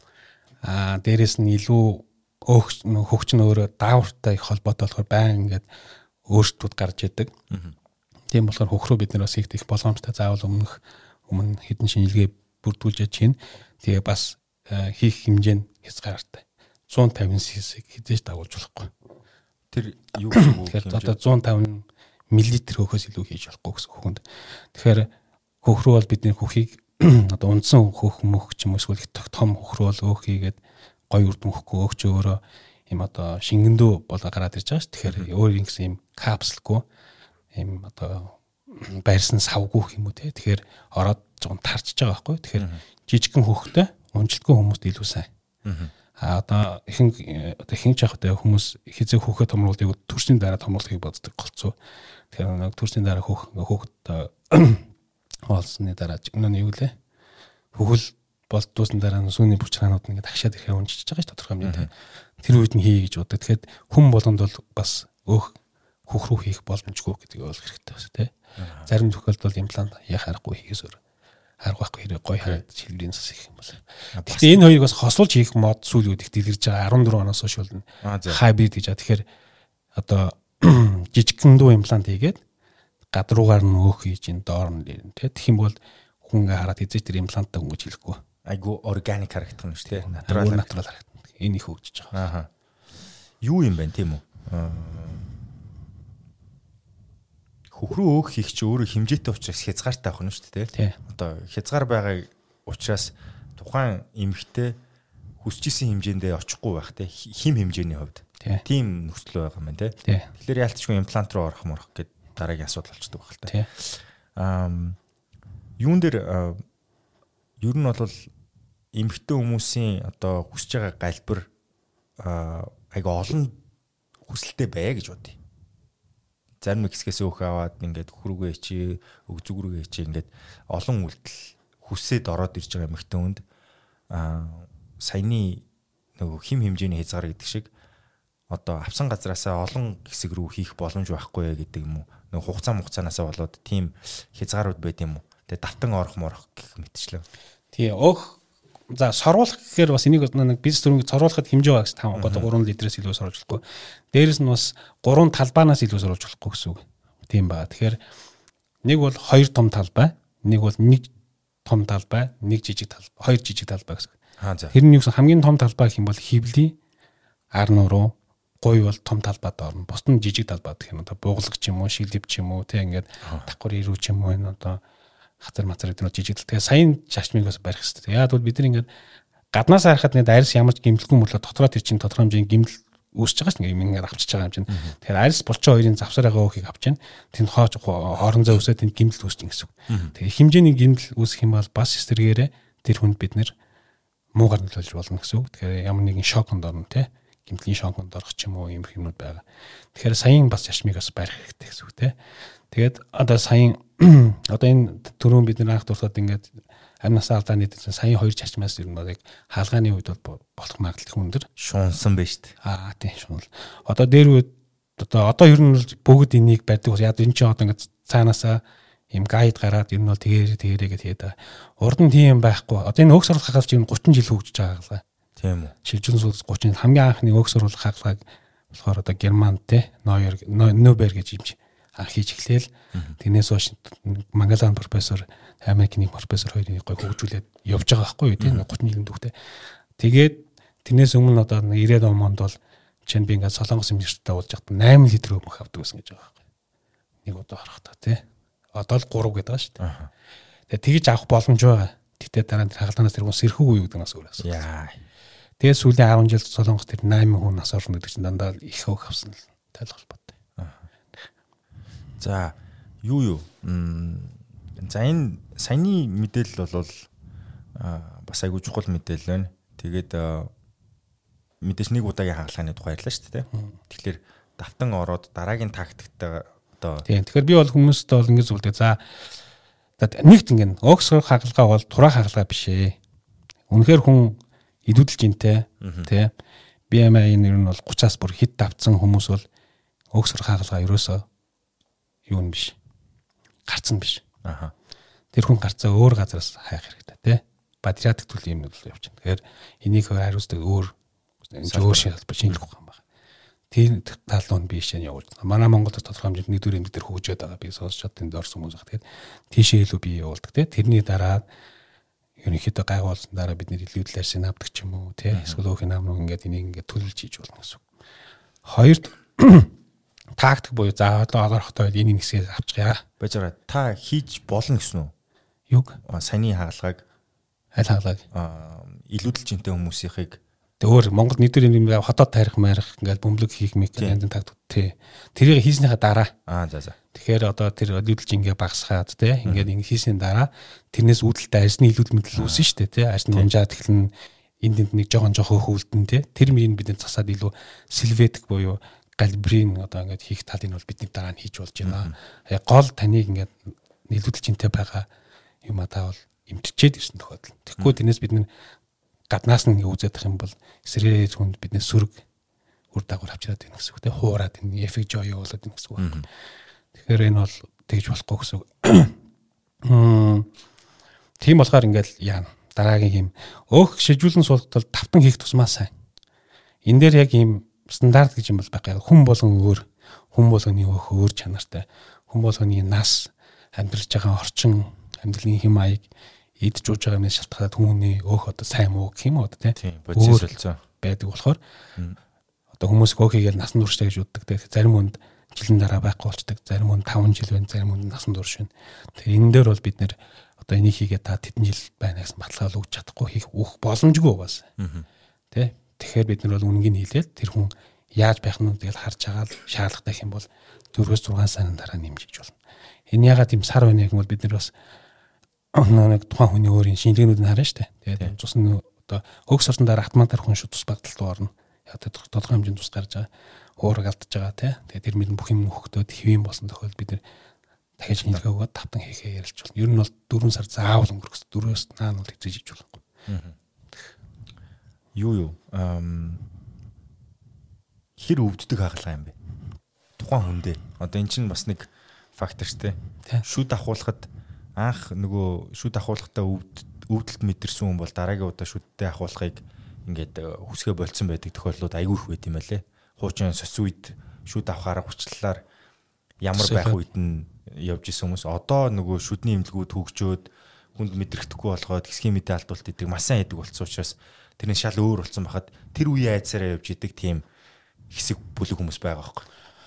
Дээрээс нь илүү хөгч нь өөрөө даавартай их холбоотой болохоор байн ингээд өөрчлөлтүүд гарч идэг. Тийм болохоор хөх рүү бид нэр бас их боломжтой заавал өмнө хэдэн шинжилгээ бүрдүүлж яж чинь тэгээ бас хийх хэмжээ нь хязгаартай. 150 cc хэзээж дагуулж болохгүй. Тэр юу гэсэн үг вэ? Тэгэхээр одоо 150 мл хөхөөс илүү хийж болохгүй гэсэн хөхөнд. Тэгэхээр хөх рүү бол бидний хөхийг одоо ундсан хөх мөх ч юм уу эсвэл том хөх рүү бол өөх хийгээд гой үрдэн хөхгүй өөгч өөрөө ийм одоо шингэндүү болоо гараад ирж байгаа ш. Тэгэхээр өөр ингэсэн ийм капсулгүй ийм одоо байрсан савгүй гэх юм уу те. Тэгэхээр ороод зүүн тарчж байгаа байхгүй. Тэгэхээр жижигхэн хөхтэй унжилтгүй хүмүүст илүү сайн. Одоо ихэнх жахтай хүмүүс хизээ хөхөө томруулдаг төрсний дараа томруулахыг боддог голцоо. Тэгэхээр нэг төрсний дараа хөхөд олсны дараа өнөө юу лээ? Хөхөл болдгоосын дараа сүүний бүчраанууд ингээд агшаад ирэхээ унжиж байгаа ш тодорхой хэмжээтэй. Тэр үед нь хий гэж боддог. Тэгэхээр хүм болгонд бол бас өөх хөх рүү хийх боломжгүй гэдгийг ойлгох хэрэгтэй байна тий. Зарим тохиолдолд имплант яах аргагүй хийхээс өөр арга байхгүй хэрэг гой хараад шилбэрийн цас их юм бол. Гэхдээ энэ хоёрыг бас хослуулж хийх мод сүүл үед их дэлгэрж байгаа 14 оноос хойш болно. Хайбрид гэж. Тэгэхээр одоо жижигхэн дүү имплант хийгээд гадруугаар нь өөх хийж ин доор нь тий. Тэгэх юм бол хүн хараад эзэж тэр импланттай өнгөж хэлэхгүй. Айгу органик харагдах нь шүү дээ. Натурал харагдах. Энэ их хөгжиж байгаа. Юу юм бэ тийм үү? Хөхрөө өөх хийх чи өөрөө хэмжээтэй учраас хязгаартай авах нь шүү дээ. Одоо хязгаар байгаа учраас тухайн эмэгтэй хүсэж исэн хэмжээндээ очихгүй байх те. Хим хэмжээний хувьд. Тийм нөхцөл байгаа юм байна те. Тэгэхээр яалтчгүй имплант руу орох морох гэд дараагийн асуудал болчихдог байх л та. Юун дээр ер нь бол эмэгтэй хүмүүсийн одоо хүсэж байгаа галбир айгаа олон хүсэлтэй бай гэж бодъё. Зарим нэг хэсгээс өөх аваад ингээд хөргөө чи өгзүгрүүгээ чи ингээд олон үйлдэл хүсээд ороод ирж байгаа эмэгтэй хүнд саяны нөгөө хим хэмжээний хязгаар гэдэг шиг одоо авсан газраасаа олон хэсэг рүү хийх боломж байхгүй гэдэг юм уу? Нөгөө хугацаанаасаа болоод тийм хязгаарууд байд юм уу? Тэгээ давтан орох морох гэх мэтчлээ. Тий, өөх за сорвуулах гэхээр бас энийг нэг бизнес төрөмөд сорвуулахад хэмжээ байгаа гэсэн 5 литрээс илүү сорвуулж болохгүй. Дээрээс нь бас 3 талбаанаас илүү сорвуулж болохгүй гэсэн үг. Тийм байна. Тэгэхээр нэг бол 2 том талбай, нэг бол 1 том талбай, 1 жижиг талбай, 2 жижиг талбай гэсэн. Тэр нь юу гэсэн хамгийн том талбай гэх юм бол хөвлийн ар нуруу, гуй бол том талбайд орно. Бус нь жижиг талбайд гэх юм одоо буугалаг ч юм уу, шилдэв ч юм уу, тэг ингээд давхар ирүү ч юм уу энэ одоо хацар мацар гэдэг нь жижиг тал. Тэгээ саяны чашмыг бас барих хэрэгтэй. Яг бол бид нар ингээд гаднаас харахад нэг арьс ямар ч гимтэлгүй мөрлөө дотороо тэр чинь тодорхой хэмжээний гимтэл үүсэж байгаа ш нь ингээд авчиж байгаа юм чинь. Тэгэхээр арьс булчин хоёрын завсар байгаа өөхийг авч чинь тэнд хооч хоорон зай үсээд тэнд гимтэл үүсэж гэсэн үг. Тэгээ хэмжээний гимтэл үүсэх юм бол бас эсрэгээрээ тэр хүнд бид нэр муугар нөлөөлж болно гэсэн үг. Тэгэхээр ямар нэгэн шоконд орно те гимтлийн шоконд орох ч юм уу юм юмнууд байгаа. Тэгэхээр саяын бас чашмыг бас барих хэрэгтэй гэсэн үг те. Тэгээд одоо саяын одоо энэ түрүүн бид нар анх дуртад ингээд амнасаа алдааны дэсэн саяын 2 чашмаас ер нь яг хаалгааны үед бол болох магадлал хүндэр шуунсан байж тээ. Тийм шуунал. Одоо дээр үед одоо ер нь бүгд энийг барьдаг. Яг энэ чинь одоо ингээд цаанаасаа юм гайд гараад ер нь бол тэгээрээ гэж хийдэг. Урд нь тийм байхгүй. Одоо энэ өөх сурвалж хагалж ер нь 30 жил хөгжиж байгаа. Тийм үү. Шилжүүлэн суулж 30 хамгийн анхны өөх сурвалж хагалгааг болохоор одоо Германд те Нобер гэж юм чи хийж эхлээл тэрнээс хойш Мангалан профессор Америкийн профессор хоёрыг гой хөгжүүлээд явж байгаа байхгүй юу тийм 31 дүүхтэй. Тэгээд тэрнээс өмнө одоо 90-аад онд бол чинь би ингээд Солонгос университеттэй уулж байхад 8 литр өмөх авдаг гэсэн гэж байгаа байхгүй. Нэг удаа харахтаа тий. Одоо л 3 гэдэг байгаа шүү дээ. Тэгээд тэгж авах боломж байгаа. Тэгтээ дараа нь хагалгаанаас тэргүүн сэрхүүгүй юу гэдэг нас өөр асуу. Яа. Тэгээд сүүлийн 10 жил Солонгос тэр 8 хүн нас орно гэдэг чинь дандаа их хөөх авсан л тайлбар бодтой. За юу за энэ саяны мэдээлэл бол бас айгүй чухал мэдээлэл байна. Тэгээд мэдээж нэг удаагийн хагалгааны тухай ярьлаа шүү дээ. Тэгэхээр давтан ороод дараагийн тактиктай одоо тийм. Тэгэхээр би бол хүмүүст бол ингэж зүйлдэг. За нэгт ингэ өөхсөр хагалгаа бол тураа хагалгаа биш ээ. Үнэхээр хүн идүүдэлж интэй тий. BMI нь ер нь бол 30-аас бүр хит давтсан хүмүүс бол өөхсөр хагалгаа ерөөсөө юу нь биш. Гарцсан биш. Тэр хүн гарцаа өөр газараас хайх хэрэгтэй тий. Патриотик төрлийн юм бол явж байна. Тэгэхээр энийг хариуцдаг өөр шиг шинжлэх ухаан байна. Тэр талууд би шин явуулж байна. Манай Монголд тодорхой хэмжээнд нэгдүгээр эмнэлэг дээр хөгжөөд байгаа. Би сонсчод тэнд орсон хүмүүс байна. Тэгэхээр тийшээ илүү би явуулдаг тий. Тэрний дараа ерөнхийдөө гайгуулсан дараа бид нэр илүүдэл арсын авдаг ч юм уу тий. Эсвэл өөхний наам руу ингээд энийг ингээд төлөвлөж хийж болно гэсэн. Хоёрд тактик буюу за одоо олорхтой энийг хэсгээ авчихъя. Байж байгаа. Та хийж болно гэсэн үү? Юг? Саяны хагалгааг аль хагалгааг илүүдэл жинтэй хүмүүсийнхийг Тэгээ өөр Монгол нийтээр юм хотод тарих марих ингээл бөмбөлөг хийх мэк янз бүр тагд тий. Тэрийг хийснийхаа дараа за. Тэгэхээр одоо тэр илүүдэлж ингээ багасгаад тий ингээд ингэ хийсний дараа тэрнээс үүдэлтэй арьсны илүүдэл мэтэл үүснэ шүү дээ тий. Арьсны унжаад эхлэн энд нэг жоохон хөвөлдөн тий. Тэр мөрийг бид засаад илүү сильветик буюу галбрин одоо ингээд хийх талыг бол бидний дараа нь хийж болж байна. Гол таныг ингээд илүүдэлж интэй байгаа юм та бол эмтчихэд ирсэн тохиолдол. Тэгэхгүй тэрнээс бид гаднаас нь үзээд ах юм бол эсрэг хүнд бидний сүрэг үр дагавар авчираад байна гэсэн үг те хуураад энэ эффект явуулаад байна гэсэн үг. Тэгэхээр энэ бол тэгж болохгүй гэсэн үг. Тийм болохоор ингээл яана дараагийн юм шижүүлэн суулгатал тавтан хийх тусмаа сайн. Энэ дээр яг ийм стандарт гэж юм бол байгаа. Хүн болгон болгоны өөр чанартай. Хүн болгоны нас амьдрж байгаа орчин амьдралын хэм маяг идж ууж байгаа юмнаас шалтгаалаад хүмүүний одоо сайн муу гэх юм уу те бодисолцоо байдаг болохоор одоо хүмүүс хийгээл насан турштай гэж үздэг те зарим хүнд жилийн дараа байхгүй болчдаг зарим хүнд 5 жил байна зарим хүнд насан турш байна. Тэгэхээр энэ дээр бол бид нэр одоо энийг хийгээд та тэдэн жил байна гэсэн баталгаал өгч чадахгүй хийх боломжгүй бас те тэгэхээр бид нар бол үннийг хийлээд тэр хүн яаж байх нь тэгэл харж агаал шаардлагатай юм бол 4-6 сарын дараа нэмжиж болно. Энэ ягаад тийм сар байна гэх юм бол бид нар бас нэг тухайн хүний өөрийн шинжилгээнүүд нь харна шүү дээ. Тэгээд цус нь одоо хөгс орсон дараа автоматар хүн шууд тус багталт орно. Яг тодорхой хэмжээнд тус гарч байгаа. Уураг алдаж байгаа тий. Тэгээд тэр мэдэн бүх юм хөгтөөд хэвэн болсон тохиолдолд бид нэр дахиж шинжилгээ өгөөд тавтан хийхээ ярилж болно. Ер нь бол 4 сар заавал өнгөрөх гэсэн 4-өөс наан бол хийж хийж болохгүй. Юу хэр өвддөг хагалгаа юм бэ? Тухайн хүндээ. Одоо эн чинь бас нэг фактор шүү дээ. Шүд ахуулахад анх нөгөө шүд ахуулахтаа өвдөлт мэдэрсэн хүн бол дараагийн удаа шүдтэй ахуулахыг ингээд хүсгээ болцсон байдаг тохиолдлууд айгүй их байт юм байлээ. Хуучин сос үед шүд авах арга хүчлэлээр ямар байх үед нь явж исэн хүмүүс одоо нөгөө шүдний имлгүүд хөгжөөд хүнд мэдрэхдэггүй болгоод хэсгийн мэдээ алдуулт идэг маш сайн идэг болсон учраас тэрний шал өөр болсон бахад тэр үеийн айдсаараа явж идэг тийм хэсэг бүлэг хүмүүс байгаа байхгүй.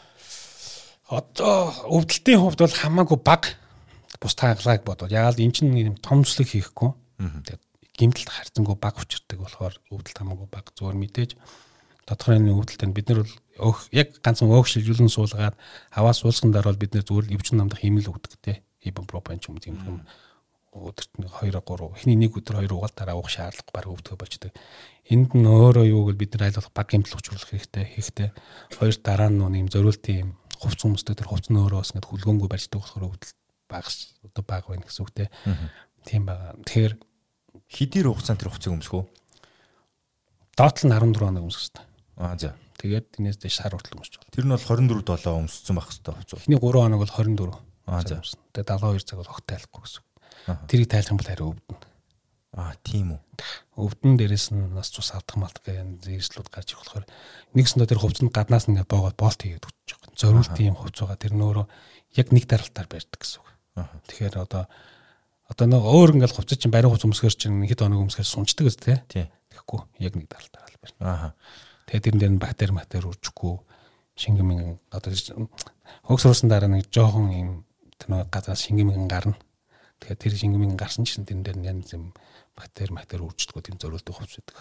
Одоо өвдөлтийн хувьд бол хамаагүй бага бус тааглааг бодвол яагаад эн чинь нэг том зүслэг хийхгүй. Тэгээд гимтэлд харьцангуй бага учирдаг болохоор өвдөлт хамаагүй бага зөвөр мэдээж тодорхой нэг өвдөлтөнд бид нар бол яг ганцхан шилжүүлэн суулгаад аваа суулсан дараа бол бид нар зүгээр эвчин намдах хэмэл өгдөг те. Ибупрофен ч юм тийм юм. Өдөрт 2-3 эхний нэг өдөр 2 угаал дараа уух шаардлагагүй баг өвдгөө болчдөг. Энд нь өөрөө юу гэвэл бид нар айлуулах баг гимтэл учруулах хэрэгтэй. Хоёр дараа нь нэм зориултын юм хувц хүмүүстэй тэр хувц нь өөрөө бас ингэ хүлгөөнгөө барьждаг болохоор өвдөлт багс одоо баг байна гэсэн үг те. Тийм байгаа. Тэгэхээр хэдийн хугацаанд тэр хувцыг өмсөх үү? Доотлол нь 14 хоног өмсөх хэрэгтэй. За. Тэгээд энэс дэш сар хүртэл өмсч байна. Тэр нь бол 24/7 өмссөн байх хэрэгтэй хувцас. Эхний 3 хоног бол 24. За. Тэгээд 72 цаг бол огт тайлахгүй гэсэн. Тэрийг тайлах юм бол хариу өвдөнө. Тийм үү. Өвдөн дээрээс нь нас цус алдах малтах гэх зэрэслүүд гарч ирэх болохоор нэгсэндээ тэр хувцсанд гаднаас нь боогоод болт хийгээд өгч байгаа. Зориултын юм хувц байгаа. Тэр нөөрөө яг нэг даралтаар барьдаг гэсэн үг. Тэгэхээр одоо нэг өөр ингээл хувцас чинь барин хувц өмсгөр чинь хэд хоног өмсгөр сунцдаг үст тий. Тэгэхгүй яг нэг даралтаар л барьна. Тэгээд тэрэн дээр нь бактери үржихгүй шингэмэн одоо хөгс урсан дараа нэг жоохон юм тэр газраас шингэмэн гарна. Тэгэхээр тэр шингэмэн гарсан чинь тэрэн дээр нь янз юм бактери үрждэггүй тийм зориулдаг хувц байдаг.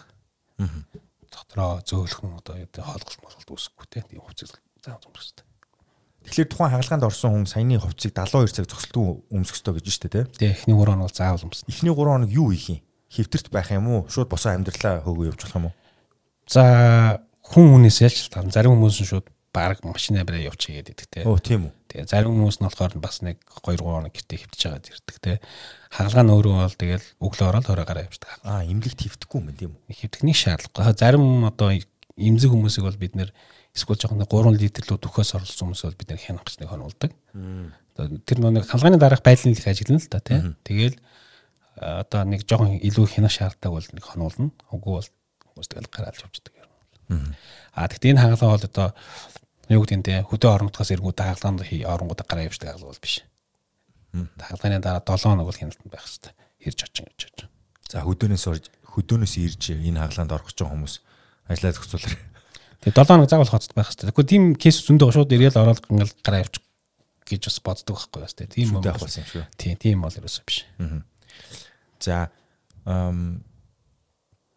Дотроо зөөлхөн одоо хоолголт үүсэхгүй тийм хувцас заавал өмсөх хэрэгтэй. Тэгэхээр тухайн хагалгаанд орсон хүн саяны хувцсыг 72 цаг зогсолтгүй өмсөх ёстой гэж штэ тий. Тий, эхний 3 хоног заавал өмснө. Эхний 3 хоног юу хийх юм? Хэвтэрт байх юм уу? Шууд босоо амьдралаа хөөгөө явж болох юм уу? За хүн хүнээс ялчилсан. Зарим хүмүүс нь шууд баг машин аваад явчихъя гэдэг тий. Тийм үү. Тэгээ зарим хүмүүс нь болохоор бас нэг 2-3 хоног гэртээ хэвтэж байгаад ирдэг тий. Хагалгаа нь өөрөө бол тэгэл өглөө ороод хороо гараа явчихдаг. Имлэгт хэвтэхгүй юм тийм үү? Хэвтгэний шаардлагагүй. Зарим одоо эмзэг хүмүүсийг бол бид нэр эсвэл жоохон 3 литр лөө төхөөс оруулсан хүмүүс бол бид нэр хянах гэж нэг хонуулдаг. Тэр нэг хаалганы дараах байдлын их ажиллана л та тий. Тэгэл одоо нэг жоохон илүү хянах шаардлагатай бол нэг хонуулна. Үгүй бол хүмүүс тэгэл гараалж явчихдаг юм. Тэгэхдээ энэ хаалгаа бол одоо юу гэдэг нь хөдөө орнотгоос эргүүд хаалгаанд оронгууд гараа явчихдаг хаалга бол биш. Хаалганы дараа 7 хоног бол хяналтанд байх хэрэгтэй. Ирж очин гэж байна. За хөдөөнөөс ирж энэ хаалгаанд орох гэж байгаа хүмүүс ажиллаа зохицуулах. Тэгээ 7 хоног заавал хоцод байх хэрэгтэй. Тэгэхгүй тийм кейс зөндөө шууд ирээл ороод ингээл гараа явчих гэж бас боддог байхгүй бас тийм юм байх болсон юм шүү. Тийм бол ерөөсөө биш. За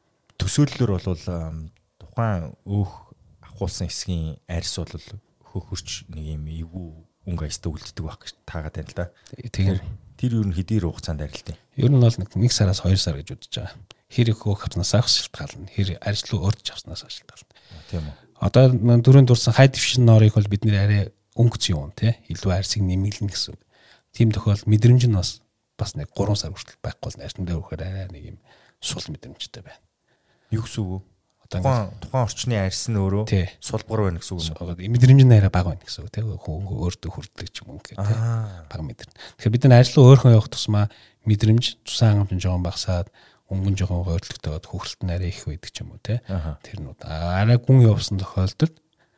төсөөллөөр бол тухайн өөх ахуулсан хэсгийн арьс бол хөрч нэг юм эвгүй өнгө аястай үлддэг байх гэж таагаад байна л да. Тэгэхээр тэр юу н хэдийн хугацаанд арилтыг. Ер нь бол 1 сараас 2 сар гэж үзэж байгаа. Хэр их хөөх авснасаа шалтгаална. Хэр арьслуу өрдөж авснасаа шалтгаална. Тийм үү. Одоо дөрөнд дурсан high definition норыг бол бид нэр арай өнгөц юм тий. Илүү арьсыг нэмэлнэ гэсэн үг. Тийм тохиол мэдрэмж нь бас нэг 3 сар хүртэл байхгүй бол арьсан дээр өгөхөр арай нэг юм сул мэдрэмжтэй байна. Юу гэсэн үг вэ? Тухайн орчны арьс нь өөрөө сулбар байна гэсэн үг юм. Мэдрэмж нь арай бага байна гэсэн үг тий. Өөртөө хүрдэг ч юм уу гэх тий. Бага мэдэрнэ. Тэгэхээр бид нар арьслуу өөрхөн явах тусмаа мэдрэмж цусан хангамж жоохон багасаад өнгөн жоохон хойрлогдоод хөвгөлт нь арай их байдаг ч юм уу тий. Тэр нь арай гүн явсан тохиолдолд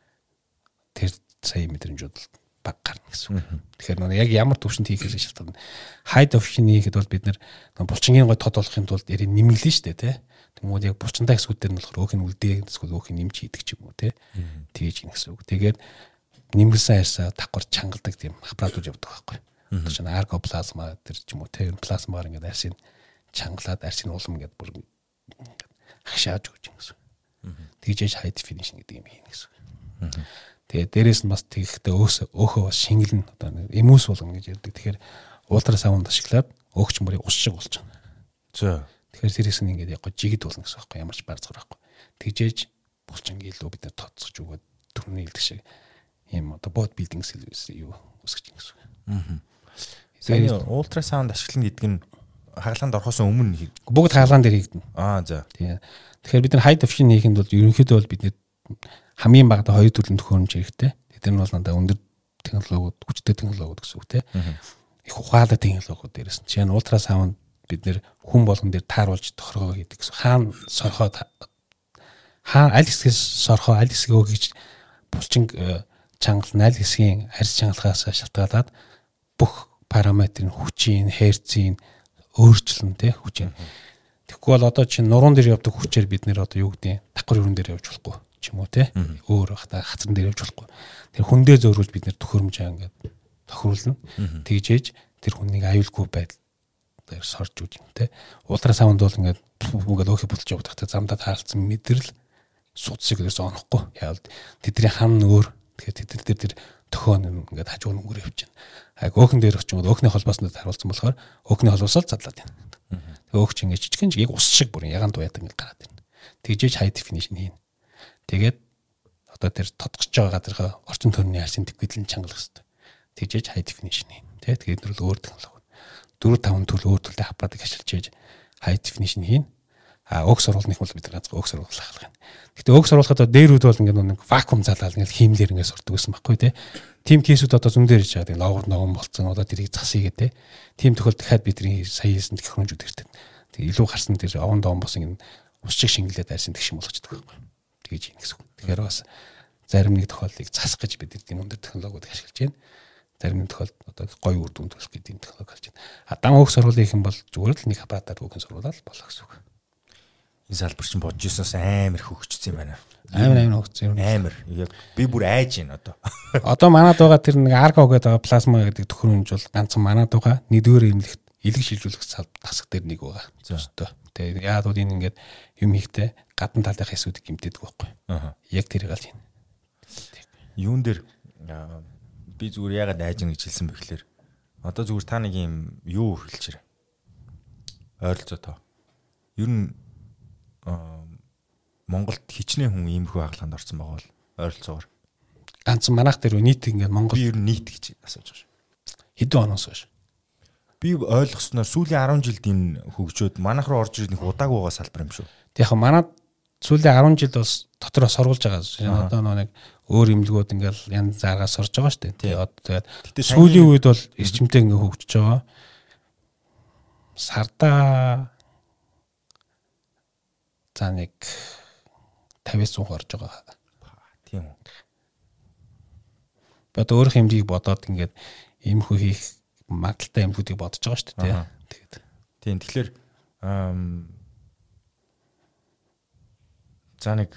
тэр сая мэдрэмжүүд баг гарна гэсэн үг. Тэгэхээр яг ямар төвшөнд хийхээс шалтгаална. High definition хийхэд бол бид нар булчингийн гой тод болохын тулд яриг нэмэглэн штэ тий. Тэгмүүд яг булчинтай хэсгүүд дээр нь болохоор өөх нь үлдээ эсвэл өөх нь нэмж хийдэг ч юм уу тий. Тэгэж гин гэсэн үг. Тэгээд нэмгэлсэн арьсаа давхар чангалдаг тийм аппаратууд явдаг байхгүй. Одоо чинь аргоплазма тэр ч юм уу тий. Плазмаар ингээд арьсыг чангалаад арьсны улам ингээд бүр хашааж өгч гин гэсэн. Тэгжээж high definition гэдэг юм хийнэ гэсэн. Тэгээд дээрээс нь бас тэгэхдээ өөхөө бас шингэлнэ одоо эмүүс болгоно гэж ярьдаг. Тэгэхээр ультрасаунд ашиглаад өөгч мөрийг ус шиг болж байна. За. Тэгэхээр тэрээс нь ингээд яг жигд болно гэсэн байхгүй ямар ч барцгаар байхгүй. Тэгжээж булчингийн илүү бид тооцож өгөөд түрүүний хэлдэг шиг ийм одоо body building service юу үсгэж гин гэсэн. Тэгээд ультрасаунд ашиглана гэдэг нь хагалгаанд орохоос өмнө бүгд хагалгаан дээр хийгдэнэ. За. Тэгэхээр бид нар high definition хийхэд бол ерөнхийдөө бол бид хамгийн багадаа 2 төрлийн төхөөрөмж хэрэгтэй. Тэд нар бол надаа өндөр технологиуд, хүчтэй технологиуд гэсэн үг тийм. Их ухаалаг технологиуд дээрээс. Жишээ нь ультрасаунд бид нэр хүн болгон дээр тааруулж тохиргоо хийдэг гэсэн. Хаана сорхоод аль хэсгээс сорхоо, аль хэсгөө гэж булчин чангална, аль хэсгийн арьс чангалахаас шалтгаалаад бүх параметрын хүчийн, херцийн өөрчлөн тийм хүчин. Тэгэхгүй бол одоо чинь нуруунд дээр явдаг хүчээр бид нэр одоо юу гэдэг давхар өрөн дээр явж болохгүй ч юм уу те өөр бахта хацран дээр явж болохгүй. Тэр хүндээ зөөрүүлж бид нэр төхөөрөмжөө ингээд тохируулна. Тэгжээж тэр хүнийг аюулгүй байдал сорж үж юм те. Ультрасаунд бол ингээд өөхө будалж явах та замдаа таалцсан мэдрэл судсыг ерөөс онохгүй. Яавал тэдний хам нөөр тэгэхээр тэд тэр төхөөн ингээд хажуу нүгөр явж байна. Өөхөн дээр очиж өөхний холбооснод харуулсан болохоор өөхний холбоос л задлаад байна. Өөгч ингээд жижигхэн яг ус шиг бүр ягаан дуяад ингээд гараад байна. Тэгжээж high definition хийнэ. Тэгээд одоо тэр тодгож байгаа газрынхаа орчин тойрны арсын төвгөдлөн чангалах хэрэгтэй. Тэгжээж high definition хийнэ. Тэгээд тэр бол өөр технологи. 4-5 төрөл өөр төрлийн аппаратыг ашиглаж хийж high definition хийнэ. Өөгс оруулах бол бид ганц өөгс оруулах хаалга. Гэтэ өөгс оруулахад дээрүүд бол ингээд нэг вакуум залаад ингээд хиймлэр ингээд сурдаг гэсэн байхгүй тий. Тим кейсүүд одоо зүүн дээр хийж байгаа. Логор ногоон болцсон. Одоо тэрийг засъя гэдэг. Тим тохиолдолд дахиад бидний сая хийсэн технологиуд хэрэгтэй. Тэг илүү гарсан тэр овон доон бос ингээд ус шиг шингэлээд арьсын тэгшин болгочдөг байхгүй. Тэгэж юм гэсэн. Тэгэхээр бас зарим нэг тохиолдлыг засах гэж бид энэ өндөр технологиудыг ашиглаж байна. Зарим нэг тохиолдолд одоо гоё үр дүн төрөх гэдэг технологи болж байна. Дан өөгс оруулах юм бол зүгээр л нэг аппаратаар өөгс оруулаад болох гэсэн үг. Энэ салбар чинь бодож ирсэнээс амар хөгжсөн юм байна. Амар хөгжсөн юм. Амар. Яг би бүр айж байна одоо. Одоо манад байгаа тэр нэг арго гэдэг байгаа плазма гэдэг төхөөрөмж бол ганцхан манад байгаа. Нэгдүгээр эмнэлэгт илэг шилжүүлэх тасаг дээр нэг байгаа. Зөвхөн. Тэгээ яад бол энэ ингээд юм хийхдээ гадна талынхаа хэсүүдийг гимтээдэг байхгүй. Яг тэрийг аль хийнэ. Юун дээр би зүгээр яагаад айж гин гэж хэлсэн бэ гэхээр одоо зүгээр та нэг юм юу хэлчихэр. Ойролцоо тоо. Ер нь Монголд хичнээн хүн иймэрхүү хаалганд орсон байгаа бол ойролцоогоор ганцхан манайх дээр нийт ингээд Монгол би ер нь нийт гэж асууж байгаа шүү. Хэдэн оноос хойш би ойлгосноор сүүлийн 10 жилд энэ хөгжөөд манайх руу орж ирэх удааг байгаа салбар юм шүү. Тэг яг манад сүүлийн 10 жилд бас дотороо соргуулж байгаа. Одоо нэг өөр имлгүүд ингээл янз зааргаа сорж байгаа шүү дээ. Тэгээд сүүлийн үед бол эрчимтэй ингээ хөгжиж байгаа. Сарда за нэг 50-100 орж байгаа. Тийм үү. Бод өөр хэмжээг бодоод ингээд иймхүү хийх магадaltaй юмнуудыг бодож байгаа шүү дээ. Тэгээд тийм тэгэхээр за нэг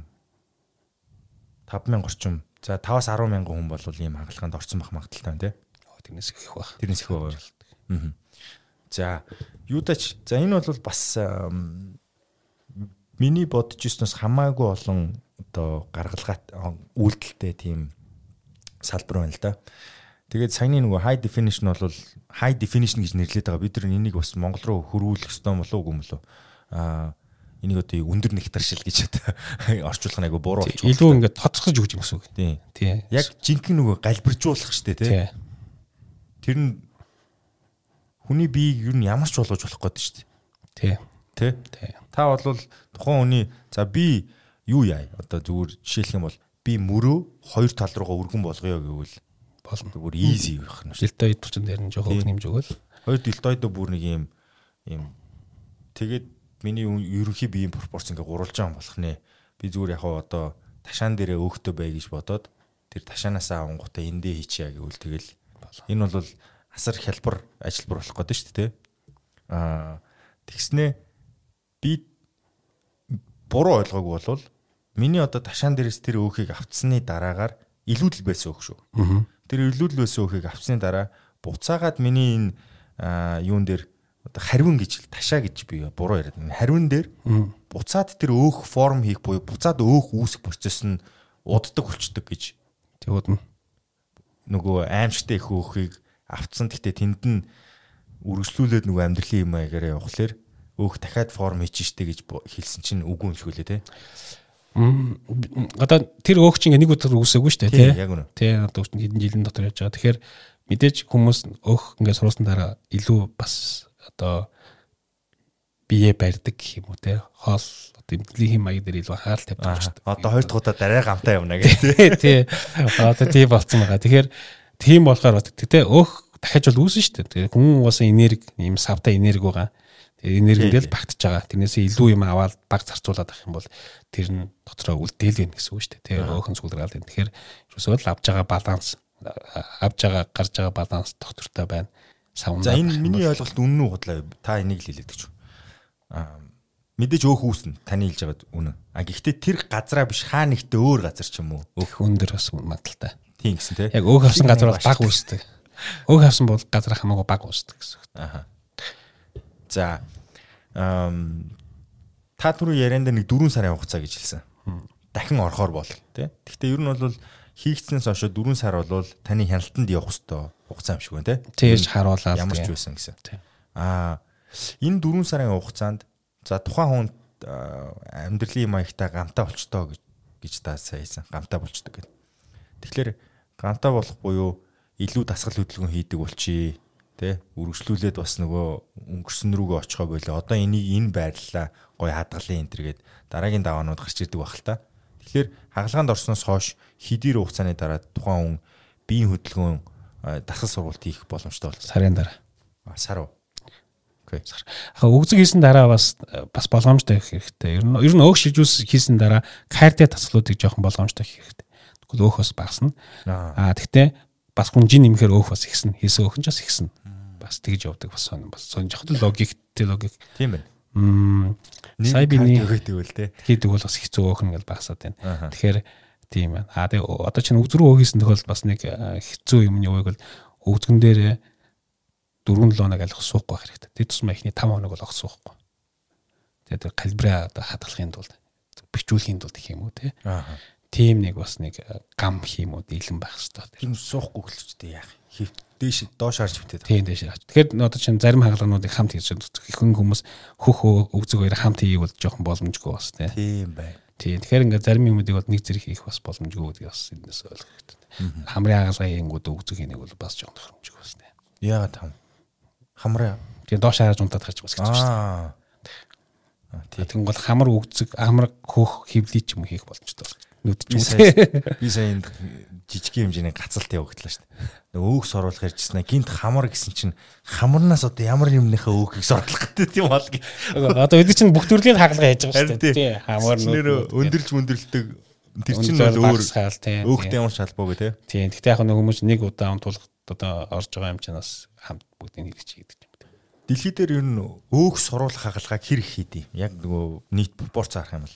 5,000 орчим за 5-10 мянган хүн бол ийм хаалганд орсон байх магадaltaй байна тий. Тэрнээс их байх. Тэрнээс их байгаа. За юудач за энэ бол бас миний бодож ирснээс хамаагүй олон одоо гаргалгаат үйлдэлтэй тийм салбар байна л да. Тэгээд саяны нөгөө high definition бол high definition гэж нэрлэдэг байгаа. Бид нар энийг бас Монгол руу хөрвүүлэх ёстой болов уу юм болов. Энийг одоо өндөр нэгтршил гэж орчуулах нь айгу буруу болчих. Илүү ингээд тоцгож өгч юм гэсэн үг. Тийм. Яг жинхэнэ нөгөө галбиржуулах штэ тий. Тэр нь хүний биеийг юу ямар ч болгож болох гэдэг штэ. Тий. Та бол тухайн хүний за би юу яа? Одоо зүгээр жишээлх юм бол би мөрөө хоёр тал руугаа өргөн болгоё гэвэл болно. Бүр easy байх нь. Делтоид чинь дээр нь жоох нэмж өгөөл. Хоёр делтоидо бүр нэг юм тэгээд миний ерөнхий биеийн пропорц ингээ гурвалж байгаа болох нэ. Би зүгээр яг одоо ташаан дээрээ өөхтөө бай гэж бодоод тэр ташаанаасаа авангуудаа эндээ хийчихье гэвэл тэгэл энэ бол асар хялбар ажилбар болох гэдэг шүү дээ. Тэгснээ би буруу ойлгоогүй болвол миний одоо ташаан дээрээс тэр өөхийг авцсны дараагаар илүүдэл байсан өөх шүү. Тэр илүүдэл байсан өөхийг авцсны дараа буцаагаад миний энэ юун дээр одоо харвин гэж ташаа гэж би буруу яриад байна. Харвин дээр буцаад тэр өөх форм хийх буюу буцаад өөх үүсэх процесс нь уддаг болчдөг гэж. Тэгвэл нөгөө аимшигтай их өөхийг авцсан. Гэхдээ тэнд нь үргэлжлүүлээд нөгөө амьдралын юм аягаар явахлаар өөх дахиад форм хийчих штэ гэж хэлсэн чинь үгүй юм шиг үлээ те. Одоо тэр өөх чинь нэг өдөр үүсээгүй штэ тий. Яг үнэ. Тий одоо хэдэн жилийн дотор яаж байгаа. Тэгэхээр мэдээж хүмүүс өөх ингээд сурсан дараа илүү бас одоо бие барьдаг гэх юм уу те. Хоол одоо эмнэлгийн маяг дээр илүү анхаарал тавьдаг штэ. Одоо хоёр дахь удаа дараа гамтаа явна гэх тий. Одоо тий болцсон байгаа. Тэгэхээр тийм болохоор тэгтээ өөх дахиж бол үүсэн штэ. Тэгээ хүн угаасаа энерги юм савта энерги байгаа. Тэгээ энергиндэл багтж байгаа. Тэрнээсээ илүү юм аваад баг зарцуулаад авах юм бол тэр нь дотроо үлдээл байна гэсэн үг шүү дээ. Тэгээ өөхөн сүлгэрэл байна. Тэгэхээр ерөөсөө л авж байгаа баланс авж байгаа гарч байгаа баланс доктортой байна. Савнаа. За энэ миний ойлголт үнэн үү худлаа. Та энийг л хэлээд гэж. Мэдээж өөх үүснэ. Таны хэлж байгаад үнэн. Гэхдээ тэр газараа биш хаа нэгтээ өөр газар ч юм уу. Өөх өндөр бас магадaltaй. Тийм гэсэн тий. Яг өөх авсан газар бол баг үүсдэг. Өөх авсан бол газар хамаагүй баг үүсдэг гэсэн үг. За та түрүү ярианда нэг 4 сарын хугацаа гэж хэлсэн. Дахин орохоор бол тий. Гэхдээ ер нь бол хийгдснээс хойш 4 сар бол таны хяналтанд явах хэвээр хугацаа юм шиг байна тий. Тэгж харуулаад ямар ч байсан гэсэн. Энэ 4 сарын хугацаанд за тухайн хүн амьдралын маягтай гамтаа болчтоо гэж та саясан. Гамтаа болчтой гэдэг. Тэгэхээр гамтаа болох буюу илүү дасгал хөдөлгөөн хийдэг болчий. Тэ үргэлжлүүлээд бас нөгөө өнгөрсөн рүүгээ очихоо болоо. Одоо энэ байрлалаа гоё хадгалын энэ төргээд дараагийн даваанууд гарч ирдэг байх л та. Тэгэхээр хагалгаанд орсноос хойш хэдийн хугацааны дараа тухайн хүн биеийн хөдөлгөөн дасгал сургалт хийх боломжтой бол сарын дараа. Сар уу. Окей. Яг өгзөг хийсэн дараа бас болгоомжтой хийх хэрэгтэй. Ер нь өөх шижүүлс хийсэн дараа кардио дасгалуудыг жоохон болгоомжтой хийх хэрэгтэй. Тэгвэл өөх бас багасна. Тэгтээ бас хүн жин нэмэхээр өөх бас ихсэн. Хийсэн өөх нь ч бас ихсэн. Бас тэгж явдаг бас сонирхох логик. Тийм байна. Сая биний хийдэг те. Хийдэг бол бас хэцүү өөх нь гэл багасаад байна. Тэгэхээр тийм байна. Тэгээ одоо чинь өгз рүү өөх хийсэн тохиолдолд бас нэг хэцүү юмны үеиг бол өгзгөн дээр 4-7 хоног алих суухгүй байх хэрэгтэй. Тэр тусмаа ихний 5 хоног бол огсуухгүй. Тэгээд калибра одоо хадгалахын тулд бичүүлэхийн тулд гэх юм уу те. Тийм нэг бас нэг гам хийм үү дийлэн байх хэрэгтэй. Тийм суухгүй гэлчтэй яах. Дээш доош харж битээ. Тийм дээш харж. Тэгэхээр одоо чинь зарим хагалгаануудыг хамт хийж ихэнх хүмүүс хөх өгзөг хоёр хамт хийгийг бол жоохон боломжгүй бас тийм бай. Тийм. Тэгэхээр ингээд зарим юмуудыг бол нэг зэрэг хийх бас боломжгүй гэдгийг бас эндээс ойлгох хэрэгтэй. Хамрын хагалгаа хийнгүүд өгзөг хийнийг бол бас жоохон тохиромжгүй бас нэ. Яагаад хам? Хамраа. Тийм доош харж унтаад гарч бас гэж байна шүү дээ. Тийм бол хамар өгзөг, хамар хөх хөвлий ч юм хийх боломжтой байна. Би сая жижиг хэмжээний гацалт явагдлаа шүү дээ. Нөгөө өөх соруулах ярьжсэн. Гинт хамар гэсэн чинь хамарнаас одоо ямар юмныхаа өөхийг соруулах гэдэг юм бол. Одоо эд чинь бүх төрлийн хагалгаа хийж байгаа шүү дээ. Тийм хамар өндөрж мөндрлөлтөг тэр чинь бол өөр өөхтэй ямар шалбаагүй тий. Тийм. Гэхдээ яг нөгөө хүмүүс нэг удаа унтуулах одоо орж байгаа юм чинь бас хамт бүгдийг хэрэгжиж хийдэг юм. Дэлхий дээр ер нь өөх соруулах хагалгааг хэр их хийдэг? Яг нөгөө нийт пропорц харах юм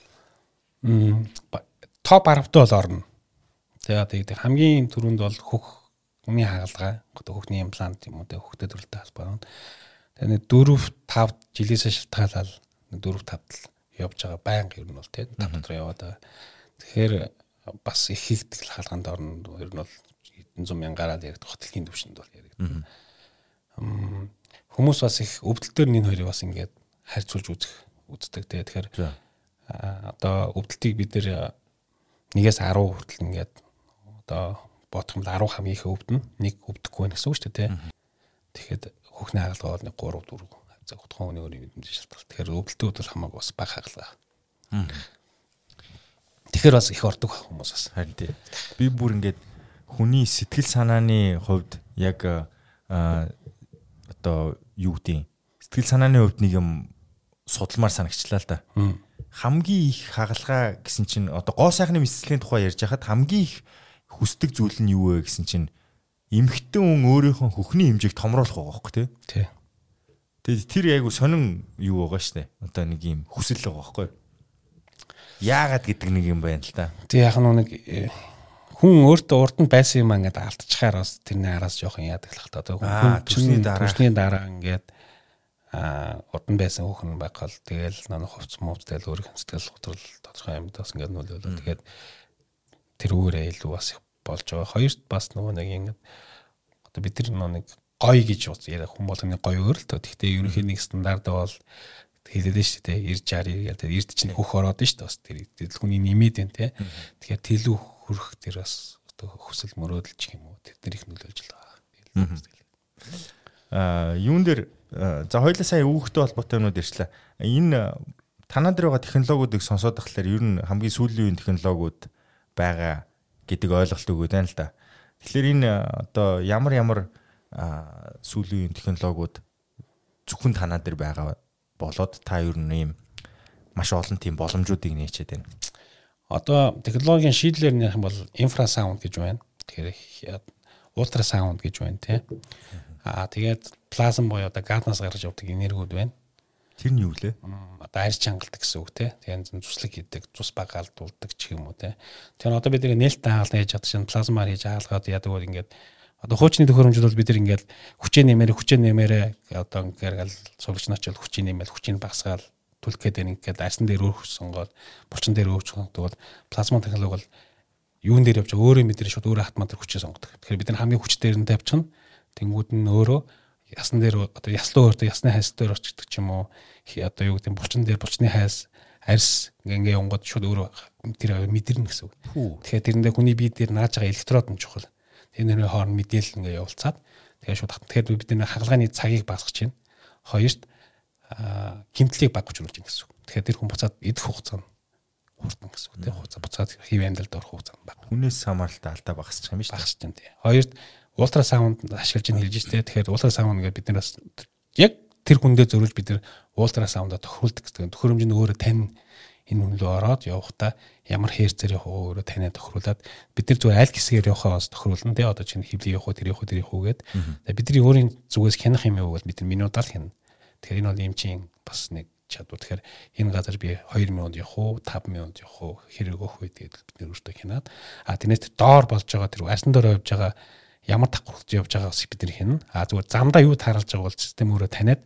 бол топ 10-т бол орно. Тэгээд хамгийн түрүүнд бол хөхний хагалгаа, хөхний имплант юм уу те хөхтэй төрөлтэй холбоо. Тэгээд 4-5 жилээс шалтгаалал 4-5-д явж байгаа байнга ер нь бол тий тав дотор яваад байгаа. Тэгэхээр бас их хийгдэл хаалганд орно. Ер нь бол хэдэн зуун мянгаараа яригдах хотлогийн төвшөнд бол яригдана. Хүмүүс бас их өвдөлтөөр энэ хоёрыг бас ингээд харьцуулж үздэг тий. Тэгэхээр одоо өвдөлтийг бид нэр 1-10 хүртэл ингээд одоо бодох юм бол 10 хамгийн их өвдөн, нэг өвдөхгүй байх гэсэн үг шүү дээ тий. Тэгэхэд хөхний хаалгаа бол 3 4 цаг утгааны өнөөний мэдрэмж шалтгаалт. Тэгэхээр өвдөлтүүд бол хамаагүй бас бага хаалгаа. Тэгэхээр бас их ордог хүмүүс бас. Харин тий. Би бүр ингээд хүний сэтгэл санааны хувьд яг одоо юу гэдэг сэтгэл санааны хувьд нэг юм судалмаар санагчлаа л да. Хамгийн их хагалгаа гэсэн чинь одоо гоо сайхны мэсгэлийн тухай ярьж хахад хамгийн их хүсдэг зүйл нь юу вэ гэсэн чинь эмхтэн хүн өөрийнхөө хөхний хэмжээг томруулах байгаа байхгүй тий. Тэгээд тэр айгу сонин юу байгаа штэ. Одоо нэг юм хүсэл байгаа байхгүй. Яагаад гэдэг нэг юм байна л да. Тэг яг нэг хүн өөртөө урд нь байсан юм ингээд алдчихаар бас тэрний араас жоохон яадаг л хальт. Одоо хүн төрсний дараа ингээд урд нь байсан хүүхэн байхал тэгэл нана хувц мууц тэгэл өөрийнх нь сэтгэл готрол тодорхой юмд бас ингээд нөлөөлөө. Тэгээд тэр үүрээ илүү бас болж байгаа. Хоёрт бас нөгөө нэг ингээд одоо бид нар нэг гоё гэж яриа хүн болгоны гоё өөр л тоо. Гэхдээ ерөнхийн нэг стандарт бол хэлээд нь шүү дээ 90 60 гэдэг эрд чинь хөх ороод нь шүү дээ бас тэр дэлгүүний нэмээд байна те. Тэгэхээр тэлүү хөрөх тэр бас одоо хүсэл мөрөөдөлч юм уу тэр их нөлөөлж байгаа. Юун дээр за хоёлаа сая үүхтэй холбоотой юмнууд ирчлээ. Энэ танаа дээр байгаа технологиудыг сонсоод тахлаар ер нь хамгийн сүүлийн үеийн технологиуд байгаа гэдэг ойлголт өгөөд байна л да. Тэгэхээр энэ одоо ямар сүүлийн үеийн технологиуд зөвхөн танаа дээр байгаа болоод та ер нь ийм маш олон тийм боломжуудыг нээчээд байна. Одоо технологийн шийдлэр нэх юм бол инфрасаунд гэж байна. Тэгэхээр ультрасаунд гэж байна тий. Тэгээд плазма буюу одоо гаднаас гарч явдаг энергиуд байна. Тэр нь юу лээ? Одоо арьс чангалдаг гэсэн үг тий. Тэгээд зүслэг хийдэг, цус багаалдуулдаг ч юм уу тий. Тэгэхээр одоо бид нээлттэй хаалга хийж чаддаг чинь плазмаар хийж хаалгаад яадаг бол ингээд одоо хуучны төхөөрөмжүүд бол бид нар ингээд хүчээ нэмээрээ одоо ингээд сувлагч нар ч бол хүчээ нэмэл хүчийг багасгаал түлхгээд ингээд арьсан дээр өөрөх сонгоод булчин дээр өөрч сонгодог бол плазма технологи бол юун дээр явж байгаа өөрөө мэдэрээ шууд өөрөө автомат хүчээ сонгодог. Тэгэхээр бид нар хамгийн хүч дээр нь тавьчихна. Тэнгүүд нь өөрөө ясан дээр одоо яслуу өөртөө ясны хайс дээр орчдөг ч юм уу одоо юу гэдэг булчин дээр булчны хайс арьс ингээ онгод шууд өөрөө тэр мэдэрнэ гэсэн үг. Тэгэхээр тэрэндээ хүний бие дээр нааж байгаа электрод нь чухал. Тэр нэрийн хооронд мэдээлэл ингээ явуулцаад тэгээ шууд тэгэхээр бид нар хагалгааны цагийг багасгах чинь хоёрт гэмтлийг багаж өгч юм гэсэн үг. Тэгэхээр тэр хүн буцаад идэх хугацаа нь хурдан гэсэн үг. Тэр хугацаа буцаад хэв амьдралд орох хугацаа нь бага. Хүнээс хамааралтай алдаа багасчих юм шүү дээ. Багасч юм тий. Хоёрт ультрасаунд ашиглаж хэлж штэ. Тэгэхээр ультрасаунд гэдэг бид нараас яг тэр хүндээ зөрүүлж бид нар ультрасаундаа тохируулдаг гэдэг. Төхөөрөмж нь өөрөө тань энэ үнэлөө ороод явахдаа ямар хээрцээр явах уу өөрөө танаа тохируулаад бид нар зүгээр аль хэсгээр явахаа бас тохируулна тий. Одоо чинь хөвлийн явах уу тэр явах уу тэр явах уу гэд. Тэгээ бидний өөрийн зүгээс хянах юм явуул бид нар минутаар хянана. Тэгэхээр энэ бол эмчийн бас нэг чадвар. Тэгэхээр энэ газар би 2 минут явах уу 5 минут явах уу хэрэг өгөх вэ гэдэг бид нар өөртөө хянаад тэрнээс доор болж байгаа тэр арьсан дээр явж байгаа ямар давхарч явж байгаагаас бид нар хянана. Зүгээр замдаа юу тааралж байгаа бол систем өөрөө таниад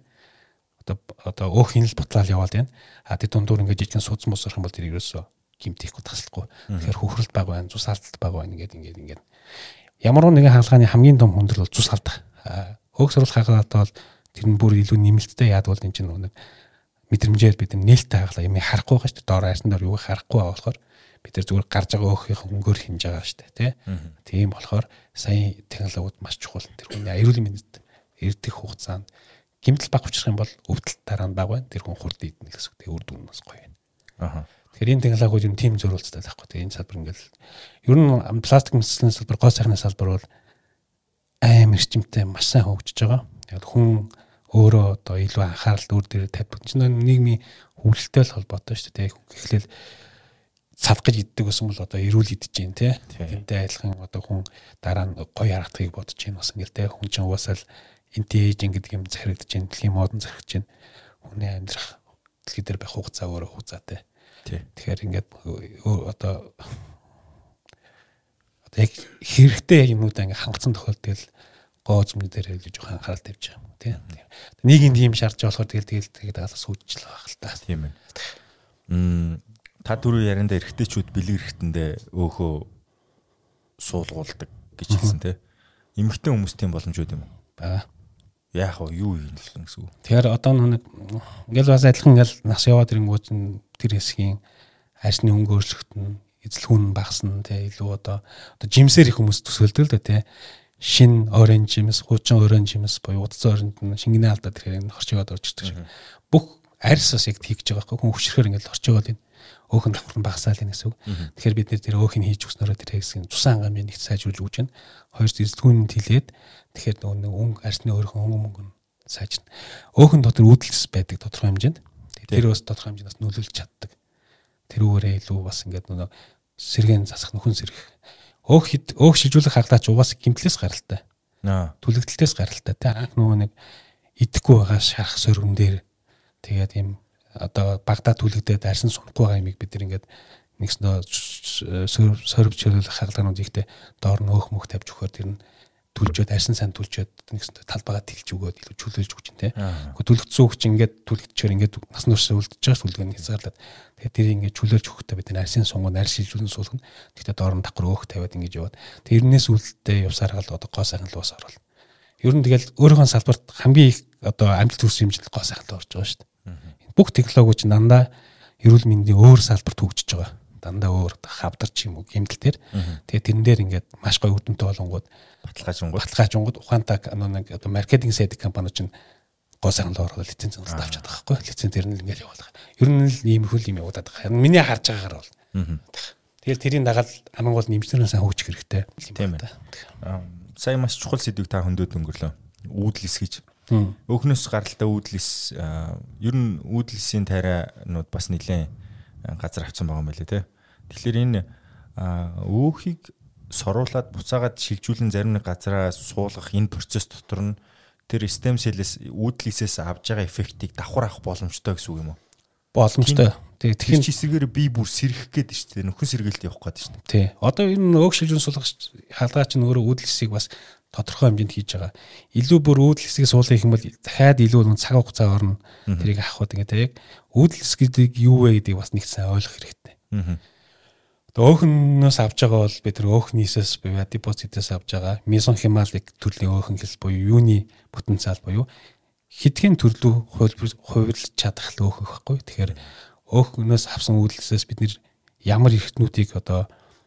одоо өөх хянал бутлаал яваад байна. Тэр дундуур ингээд жижигэн судас мус орох юм бол тэр ерөөсөө гимтэхгүй таслахгүй. Тэгэхээр хөхрөлт баг байна, цус алдалт баг байна ингээд. Ямар нэгэн хаалгааны хамгийн том хүндрэл бол цус алдах. Өөх сурвалж хаалгаатаа бол тэр нь бүр илүү нэмэлттэй яад бол энэ чинь нэг мэдрэмжээр бид нээлттэй хаалга юм харахгүй байгаа шүү дээ. Доор арьсан дээр юу харахгүй байгаа болохоор бид нар зүгээр гарч байгаа өөхийнх өнгөөр хинж байгаа шүү дээ, тий. Тийм болохоор сая технологиуд маш чухал. Тэр хүний аюулын мэндэд эрдэх хугацаанд гэмтэл баг учрах юм бол өвдөлт дараа нь баг байна. Тэр хүн хурд идэнэ гэсэн үг. Тэгээ үр дүн бас гоё байна. Тэгэхээр энэ технологиуд юм тийм зөрүүлцтэй байхгүй. Тэгээ энэ салбар ингээл ер нь пластик мэслийн салбар, гоо сайхны салбар бол амар эрчимтэй маш сайн хөгжиж байгаа. Тэгээд хүн өөрөө одоо илүү анхаарал өөр дээр тавьдаг. Чинь нийгмийн хөвлөлттэй л холбоотой шүү дээ. Эхлээл цав гэж иддэг гэсэн бол одоо эрүүл идэж जैन тий. Тэнтэй айлхан одоо хүн дараа нь гоё харагдахыг бодож जैन бас ингээл тий. Хүн чинь угаасаа л интейжинг гэдэг юм захирагдаж जैन, дэлхийн модон захирагдаж जैन. Хүний амьдрах дэлхий дээр байх хугацаа өөрөө хугацаатай. Тэгэхээр ингээд одоо яг хэрэгтэй юмнуудаа ингээд хангацсан тохиолдолд гоо зүмний дээр илүү жоох анхаарал тавьж байгаа юм тий. Нийгэм тийм шаардж болохоор тэгэл дагалгаас хөгжил байгаа л та. Тийм ээ. Та түрүү ярианда эрэгтэйчүүд бэлэг эргэтэндээ өөхөө суулгуулдаг гэж хэлсэн те. Эмэгтэй хүмүүс тийм боломжууд юм уу? Бага. Яах вэ? Юу юм гэсэн үг? Тэгэхээр одоо нэг ингээл бас адилхан ингээл нас яваад ирэнгүүт тэр хэсгийн арьсны өнгө өөрчлөгдөн, эзлэх үн багасна те, илүү одоо жимсээр их хүмүүс төсөөлдөг л дээ те. Шин оранж жимс, хуучин оранж жимс буюу удацсан оранж шингэнэ алдаад ирэхээр хорчоод орж ирдэг шиг. Бүх арьс бас яг тийгж байгаа байхгүй. Хүн хөвчрөхөр ингээл хорчоод ийн. Өөхөн давхар нь багасаал энэ гэсэн үг. Тэгэхээр бид нэр тэр өөхийг хийж өгснөөрөө тэр хэсгийн цусан хангамжийг нэгт сайжруулж өгч байна. Хоёр эзлэгүүнд хилээд тэгэхээр нөгөө өнгө арьсны өөрхөн өнгө нь сайжирна. Өөхөн дотор үүдэлс байдаг тодорхой хэмжээнд. Тэр бас тодорхой хэмжээнд нөлөөлж чаддаг. Тэрүүгээрээ илүү бас ингээд нөгөө сэргэн засах нөхөн сэргэх. Өөх шилжүүлэх хаглаач угаас гимтлээс гаралтай. Түлэгдэлтээс гаралтай. Тэ анх нөгөө нэг идэхгүй байгаа шарах сөргөн дээр тэгээд ийм одоо багтаа түлэгдээд арьсан сунахгүй байгаа юмыг бид ингээд нэгснөө сорвч чөлөөлөх хагалгаанууд ихтэй доор нь өөх мөх тавьж өгөхөөр тэр нь түлжээд арьсан сайн түлжээд нэгснөө талбайгаа тэлж өгөөд илүү чөлөөлж өгч юм те. Гэхдээ түлэгдсэн үг чинь ингээд түлэгдчихээр ингээд нас нуурсаа үлдчихэж байгаа сүлгэн хязгаарлаад тэгээд тэр ингээд чөлөөлж өгөхдөө бид арьсын сунгууд арьс шилжүүлэн суулгана. Гэхдээ доор нь давхар өөх тавиад ингээд яваад тэгээд эрнээс үлдээ явсаар гал одоо гоо сайхан л бас орвол. Ер нь тэгэл өөрийнхөө салбарт хамгийн их одоо амжилт төрсөн хэмжээнд гоо сайхан л орж байгаа шүү дээ. Бүх технологи чинь дандаа эрүүл мэндийн өөр салбарт хөгжиж байгаа. Дандаа өөр хавдар ч юм уу гэмтэлтэр. Тэгээд тэрэн дээр ингээд маш гоё үдэнтэй болонгууд баталгаажингууд ухаантай нэг одоо маркетинг сайдик компани чинь гоо сайхан л ороод лиценз авч чадах байхгүй. Лиценз дээр нь ингээд явуулах. Ер нь л иймэрхүү юм явуудаад байгаа. Миний харж байгаагаар бол. Тэгэл тэрийн дагаад хамгийн гол нэмжлэрэн сайн хөгжих хэрэгтэй. Тийм ээ. Сая маш чухал сэдвийг та хөндөд өнгөрлөө. Уудлис гэж. Өөхнөөс гаралтай уудлис ер нь уудлисийн тарианууд бас нэлээд газар авсан байгаа юм байлээ те. Тэгэхээр энэ өөхийг соруулаад буцаагаад шилжүүлэн зарим нэг газараа суулгах энэ процесс дотор нь тэр stem cell-с уудлисээс авж байгаа эффектийг давхар авах боломжтой гэсэн үг юм уу? Боломжтой. Тэгэхээр чисэгээр би бүр сэргэх гээд шүү дээ. Нөхөн сэргэлт явах гээд шүү дээ. Тий. Одоо энэ өөх шилжүүлэн суулгах хаалгаа чинь өөрөө уудлисыг бас тодорхой хэмжээнд хийж байгаа. Илүү бүр уудлисыг суулгах юм бол дахиад илүү цаг хугацаа орно. Тэрийг авахд ингээд яг уудлис гэдэг юу вэ гэдгийг бас нэг сайн ойлгох хэрэгтэй. Одоо өөхнөөс авж байгаа бол бид тэр өөхнийсээс буюу адипоцитээс авж байгаа мезонхималик төрлийн өөхөн хэл буюу юуны потенциал буюу хэдхэн төрлөө хувирлж чадах л өөхөх байхгүй. Тэгэхээр өөхнөөс авсан уудлисээс бид нэр ямар эрхтнүүдийг одоо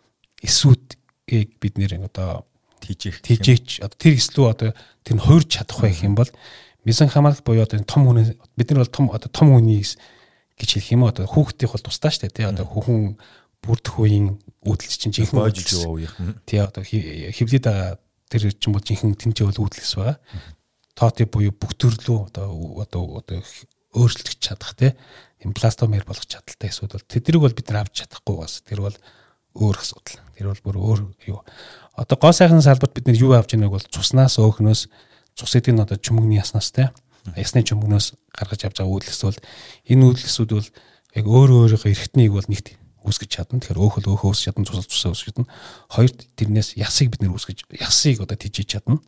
эсүүдийг бид нэр одоо тийжээч одоо тэр эслүү одоо тэр нь хуурж чадах байх юм бол мезонхималик буюу одоо том хүн бид нар бол том хүний гэж хэлэх юм одоо хүүхдийн бол тусдаа штэ тий одоо хүүхэн бүрдэх үеийн үүдэлч чинь жинхэнэ боожж юу үеийнх нь тий одоо хевлээд байгаа тэр чинь бол жинхэнэ тэмцээл үүдэлс байгаа. Тооти буюу бүх төрлөө одоо өөрчлөж чадах тий импластомер болгох чадaltaй эсвэл бол тэднийг бол бид нар авч чадахгүй бас тэр бол өөр асуудал. Тэр бол бүр өөр юу. Одоо гоо сайхан салбарт бид нар юу авч байгааг бол цуснаас өөхнөөс цус эдийн одоо чүмгний яснаас те ясны чүмгнөөс гаргаж авч байгаа үүдэлс бол энэ үүдэлсүүд бол яг өөрийнхөө эрхтнийг бол нэгт үүсгэж чадна. Тэгэхээр өөхөл өөхөө үүсгэж чадна, цусаа цусаа үүсгэж чадна. Хоёрт тэрнээс ясыг бид нар үүсгэж ясыг одоо тижиж чадна.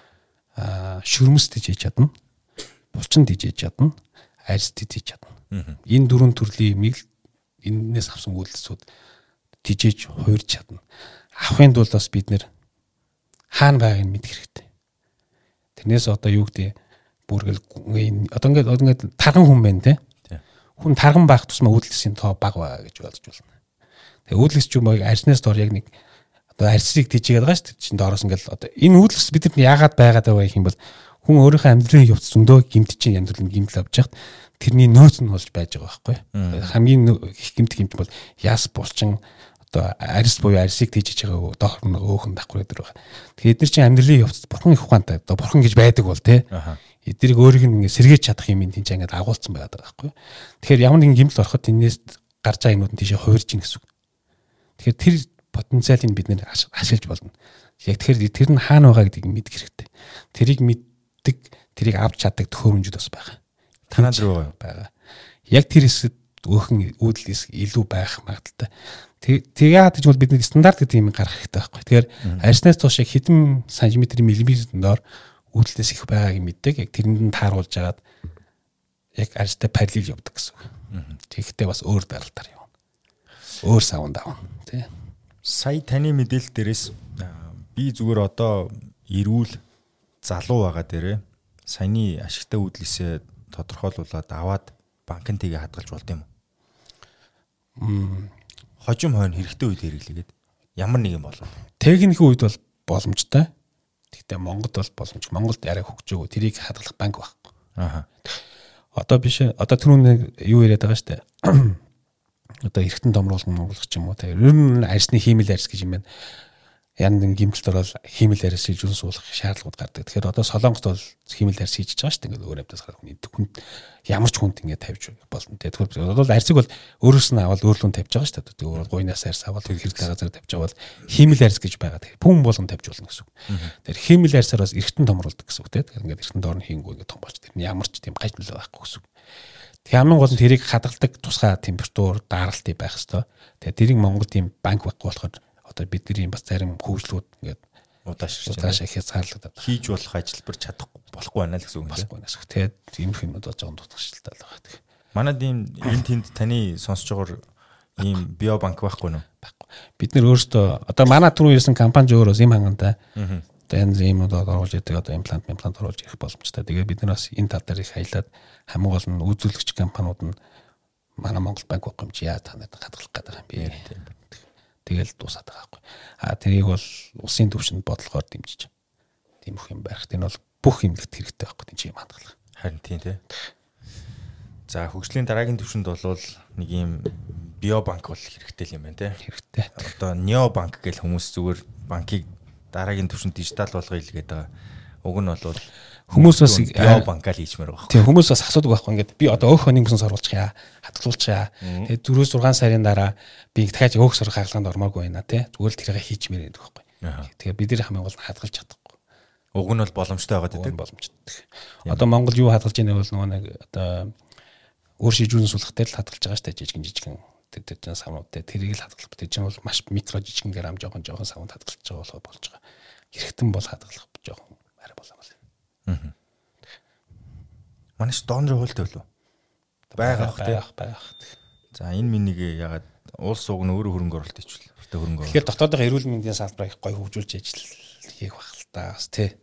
Шүрмэс тижиж чадна. Булчин тижиж чадна. Арьс тижиж чадна. Энэ дөрвөн төрлийн юмыг энэс авсан үүдэлсүүд тижиж хуурж чадна. Авахын тулд бас бид нэр хаана байгааг нь мэдэх хэрэгтэй. Тэрнээс одоо юу гэдэг бүргэл одоо ингээд тарган хүн байна те. Хүн тарган байх тусмаа үүдэлсийн тоо бага гэж бодож байна. Тэгээ үүдэлс ч юм уу арьснаас дор яг нэг одоо арьсыг тижээгээд байгаа шүү дээ. Чин доороос ингээд одоо энэ үүдэлс бидэнд яагаад байгаад байгаа юм бол хүн өөрийнхөө амьдралын явц зөндөө гимт чинь янз бүрийн гимтэл авч яхад тэрний нөөц нь болж байж байгаа байхгүй. Хамгийн их гимт бол яс булчин одоо арьс буюу арьсыг тижиж байгаа доор нь өөхөн давхар гэдэг байгаа. Тэгэхээр эдгээр чинь амьдралын явцад бурхан их ухаантай. Одоо бурхан гэж байдаг бол те. Эдгэрийг өөрийг нь ингээд сэргээж чадах юм ин тийч ингээд агуулсан байгаа байхгүй. Тэгэхээр ямар нэгэн гимтэл ороход энэс гарч байгаа юмнууд нь тийшээ хувирж ийн гэсэн үг. Тэгэхээр тэр потенциалыг бид нэр ашиглаж болно. Яг тэгэхээр тэр нь хаана байгаа гэдгийг мэдэх хэрэгтэй. Тэрийг мэддэг, тэрийг авч чаддаг төхөөрөмжүүд бас байгаа. Танаа дээр байгаа. Яг тэр хэсэд өөхөн үүдэл илүү байх магадaltaй. Тэгээд гэж бол бид нэг стандарт гэдэг юм гаргах хэрэгтэй байхгүй. Тэгэхээр арьснаас доош хэдэн сантиметр миллиметрийн доор үүдэлээс их байгааг мэддэг. Яг тэрэнд нь тааруулж агаад яг арьстай параллел явдаг гэсэн үг. Тэгэхдээ бас өөр даралтаар явна. Өөр савнд авна тий. Сая таны мэдээлэл дээрээс би зүгээр одоо эрүүл залуу байгаа дээрээ саяны ашигтай үдлээсээ тодорхойлуулаад аваад банкнд тгээ хадгалж болд юм уу? Хожим хойно хэрэгтэй үед хэрэглэгээд ямар нэг юм болов. Техникийн үед бол боломжтой. Гэхдээ Монголд бол боломжгүй. Монголд арай хөгжөөгөө тэрийг хадгалах банк байхгүй. Одоо биш. Одоо түрүүн юу яриад байгаа штэ. Одоо эргэтэн томруулах Монголч юм уу те. Ер нь арьсны хиймэл арьс гэж юм байна. Янд гимтэлд орол хиймэл арьс шилжүүлэн суулгах шаардлагууд гардаг. Тэгэхээр одоо Солонгост бол хиймэл арьс хийж байгаа штэ. Ингээд өөр амтаас гарах хүн хүнд ямар ч хүнд ингээд тавьж болно те. Тэгэхээр одоо арьсыг бол өөрөөс нь аваад өөрлөн тавьж байгаа штэ. Тэгээ гуйнаас арьс аваад хэрэгтэй газар тавьж байгаа бол хиймэл арьс гэж байгаа. Тэгэхээр бүхэн болгон тавьж болно гэсэн үг. Тэгэхээр хиймэл арьсаар бас эргэтэн томруулдаг гэсэн үг те. Тэгэхээр ингээд эргэтэн доорн хийнгүү ингээд том болж тэр нь ямар ч тийм гажлал байхгүй гэсэн үг. Тэгээ хамгийн гол нь тэрийг хадгалдаг тусгай температур даралтыг байх хэвээр. Тэгээ тэрийг Монгол тийм банк байхгүй болохоор одоо бидний бас зарим хөгжлүүд ингээд удаашаа хязгаарлагдаад хийж болох ажилбар чадахгүй болохгүй байна л гэсэн үг байна. Тэгээд ийм юмуд болж байгаа дутагшилтай л байгаа. Манайд энэ тэнд таны сонсож байгаа ийм биобанк байхгүй юу? Байхгүй. Бид нэр өөрсдөө одоо манай түрүү ирсэн компани өөрөөс ийм хангатай. Одоо энэ юмуд оруулж идэг одоо имплант оруулж ирэх боломжтой. Тэгээд бид нар бас энэ тал дээр их аялаад хамгийн гол нь үзүүлэгч компаниуд нь манай Монгол банк байхгүй юм чи яа танад хадгалах гэдэг юм би. Тэгэл дуусаад байгаа байхгүй. Тэрийг бол улсын төвшөнд бодлохоор дэмжиж. Тийм их юм барих. Энэ бол бүх юмлэгт хэрэгтэй байхгүй тийм чи юм хадгалах. Харин тийм тий. За хөгжлийн дараагийн төвшөнд бол нэг юм биобанк бол хэрэгтэй юм байна тий. Хэрэгтэй. Одоо необанк гэл хүмүүс зүгээр банкыг дараагийн төвшөнд дижитал болгоё л гэдэг. Уг нь бол хүмүүс бас биобанкаар хийчмээр байгаа. Тийм хүмүүс бас асуудаг байхгүй ингээд би одоо өөх хоног мөсөн оруулчихъя, хадгалуулчихъя. Тэгээд 4-6 сарын дараа би дахиад өөх сар хаалганд ормооргүй байна тий. Зүгээр л тэрийг хийчмээр байдаг байхгүй. Тэгээд бид нэр хамгийн гол нь хадгалж чадахгүй. Уг нь бол боломжтой байгаа гэдэг. Боломжтой. Одоо Монгол юу хадгалж ийм бол нөгөө нэг одоо өөр шийдвэрийн сулхтай л хадгалж байгаа штэ жижигэн тэр савнууд тэрийг л хадгалах. Тэр чинь бол маш микро жижигэн грамм жоохон савнд хадгалж байгаа болж байгаа. Хэрэгтэн бол хадгалах жоохон арай болоо. Манайш донор хуультай болов. Байгаа байх. За энэ минийг ягаад улс уг нь өөрөө хөрөнгө оруулалт хийчихвэл хөрөнгө. Тэгэхээр дотоодын эрүүл мэндийн салбарыг гоё хөгжүүлж ажил хийх байх л та бас тий.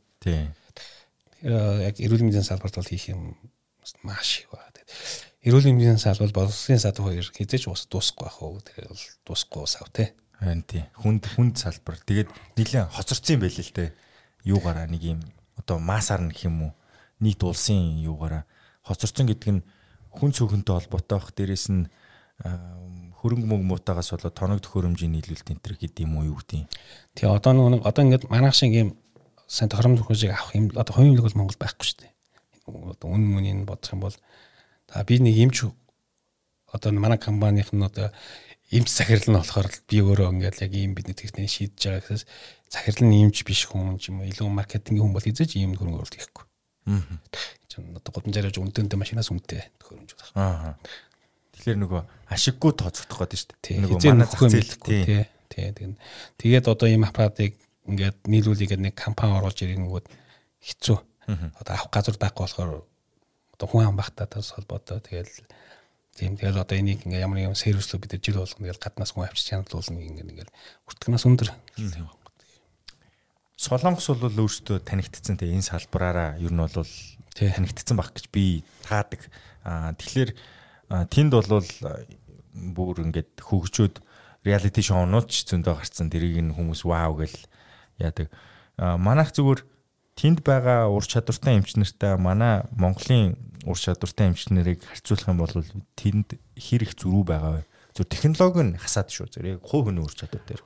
Яг эрүүл мэндийн салбарт бол хийх юм маш их байна. Эрүүл мэндийн салбар боловсролын сад хоёр хизээч ус дуусахгүй байх уу. Тэгэхээр бол дуусахгүй сав тий. Харин тий. Хүнд салбар. Тэгээд нэлээд хоцорсон юм байл л дээ. Юугаараа нэг юм одоо масаар нэг юм уу нийт улсын юугаараа хоцорсон гэдэг нь хүн цөөхөнтэй холбоотой бах. Дээрээс нь хөрөнгө мөнгөмутаагаас болоод тоног төхөөрөмжийн нийлүүлэлт энэ төр гэдэг юм уу юу гэдэг. Тэгээ одоо одоо ингээд манайх шиг юм сайн тохиромж хөрөнгөжийг авах юм одоо хувийн хөлөг бол Монгол байхгүй шүү дээ. Одоо үнэн мөнийг бодох юм бол би нэг юмч одоо манай компанийн нь одоо эмч захирал нь болохоор би өөрөө ингээд яг ийм бидний техник шийдэж байгаа гэхээс захирал нь эмч биш хүн юм илүү маркетингийн хүн бол эзэж ийм хөрөнгө оруулалт хийхгүй. Чин одоо годамжаар үнэтэй машинаас үнэтэй төхөөрөмж байна. Тэгэхээр нөгөө ашиггүй тооцогдох гэдэг шүү дээ. Нөгөө манай зах зээл тэгээд одоо ийм аппаратыг ингээд нийлүүлээд нэг компани оруулж ирэнгүүт хэцүү. Одоо авах газар байхгүй болохоор одоо хүн ам багтаатаас холбоотой тэгэл одоо энийг ингээ ямар нэгэн сервислөө бид жил болгоно тэгэл гаднаас хүн авчиж хяналтуулна ингээ хүртгэнээс өндөр. Солонгос бол өөрсдөө танигдсан те энэ салбараараа ер нь бол танигдсан баг гэж би таадаг. Тэгэхээр тэнд бол бүр ингээд хөгжөөд реалити шоунууд ч зөндөө гарцсан. Тэрийг нь хүмүүс вау гэл яадаг. Манайх зүгээр тэнд байгаа ур чадвартай эмч нартай манай Монголын ур чадвартай эмч нарыг харьцуулах юм бол тэнд хэр их зөрүү байгаа вэ? Зөв технологи нь хасаад шүү. Зөв яг хувь хүний ур чадвар дээр.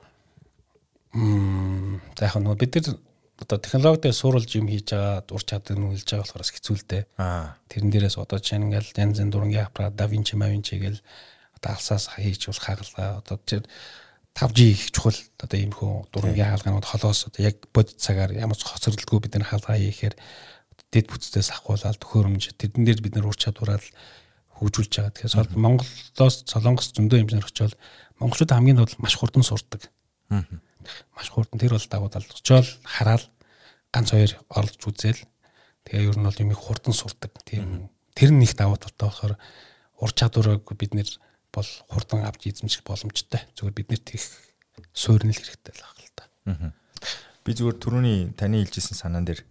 За яг нь бид нар одоо технологитой суурилж юм хийж байгаа ур чадвар нь үлж байгаа болохоор хэцүүлтэй. Тэрэн дээрээс одоо чинь ингээл янз бүрийн дурангийн аппарат Da Vinci гэл одоо алсаас хийж болох хаалгаа одоо 5G их чухал одоо ийм хөө дурангийн хаалгаанууд холоос одоо яг бодит цагаар ямар ч хоцролтгүй бид нар хаалгаа хийхээр дэд бүтцээс ахуулаад төхөөрөмж тэрэн дээр бид нар ур чадвараар хөгжүүлж байгаа. Тэгэхээр Монголоос Солонгос зөндөө хэмжээр очивол монголчууд хамгийн бол маш хурдан сурдаг. Маш хурдан тэр бол дагуу тал очивол хараад ганц хоёр орлож үзэл тэгээ ер нь бол юм их хурдан сурдаг. Тийм тэр нь их давуу талтай болохоор ур чадварыг бид нэр бол хурдан авч эзэмших боломжтой. Зүгээр бид нэр тийх суурнал хэрэгтэй л байна л да. Би зүгээр түрүүний таны хэлжсэн санаан дээр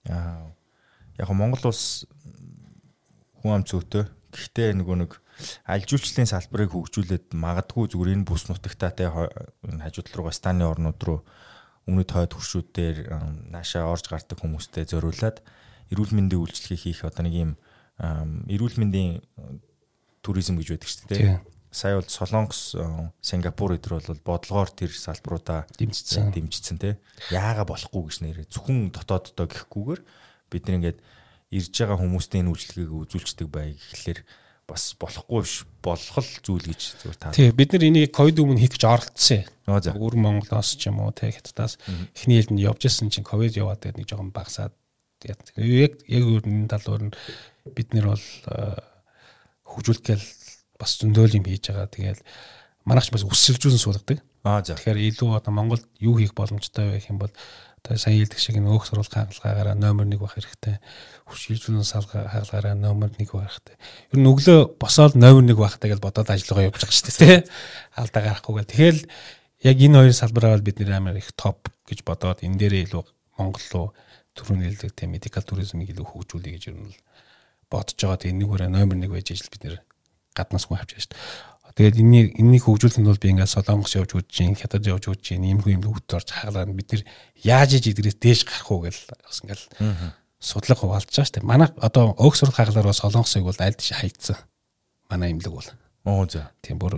яг Монгол улс хүн ам зүйтэй. Гэхдээ нэг аль жуулчлалын салбарыг хөгжүүлээд магадгүй зүгээр энэ бүс нутагтаатай хажуу тал руугаа станы орнууд руу өмнөд хойд хуршүүдээр наашаа орж гардаг хүмүүстэй зориулаад эрүүл мэндийн үйлчлэгийг хийх одоо нэг юм эрүүл мэндийн туризм гэж байдаг шүү дээ. Сая бол Солонгос, Сингапур эдэр бол бодлогоор тэр салбаруудаа дэмжицсэн тий. Яага болохгүй гэж нэрээ зөвхөн дотооддоо гэхгүйгээр бид нэг ингээд ирж байгаа хүмүүстийн үйлчлэгийг үзүүлждэг бай гэхлээр бас болохгүй биш болох л зүйл гэж зүгээр таа. Тий, бид нар энийг ковид өмнө хийх гэж оролдсон. Өр Монголоос ч юм уу тий Хятадаас эхний ээлжинд явж ирсэн чинь ковид яваад тэгээд нэг жоохон багасаад яг энэ талаар нь бид нар бол хөгжүүлэх гээл бас зөндөөл юм хийж байгаа. Тэгээд манайч бас өсөлжүүлэн суулгадаг. Тэгэхээр илүү одоо Монголд юу хийх боломжтой вэ гэх юм бол одоо сайн хэлдэг шиг энэ өөх сурвалж хангалтгаараа номер 1 байх хэрэгтэй. Хөшилжүүлэн хангалтгаараа номер 1 байх хэрэгтэй. Ер нь өглөө босоод номер 1 байхтай гэж бодоод ажиллагаа явуулж байгаа шүү дээ, тий. Алдаа гарахгүйгээл. Тэгэхээр яг энэ хоёр салбараа бол бид нэр амар их топ гэж бодоод энэ дээрээ илүү Монгол руу түрүүний хэлдэг тий медикал туризмыг илүү хөгжүүлэе гэж ер нь бодож байгаа. Тэгээ энэгээрээ номер 1 байж ижил бид нэр гаднаас хүн авч байгаа шүү дээ. Тэгээд энэнийг хөгжүүлэхэд бол би ингээд Солонгос явж үзэж чинь, Хятад явж үзэж чинь, иймэрхүү юм өвд орж хаглаад бид нар яаж иж идрээс дээш гарах уу гэж бас ингээд судлага хуваалж байгаа шүү дээ. Манай одоо өөх сурах хаглаар бол Солонгосыг бол аль тийш хайцсан. Манай имлэг бол. Тийм бүр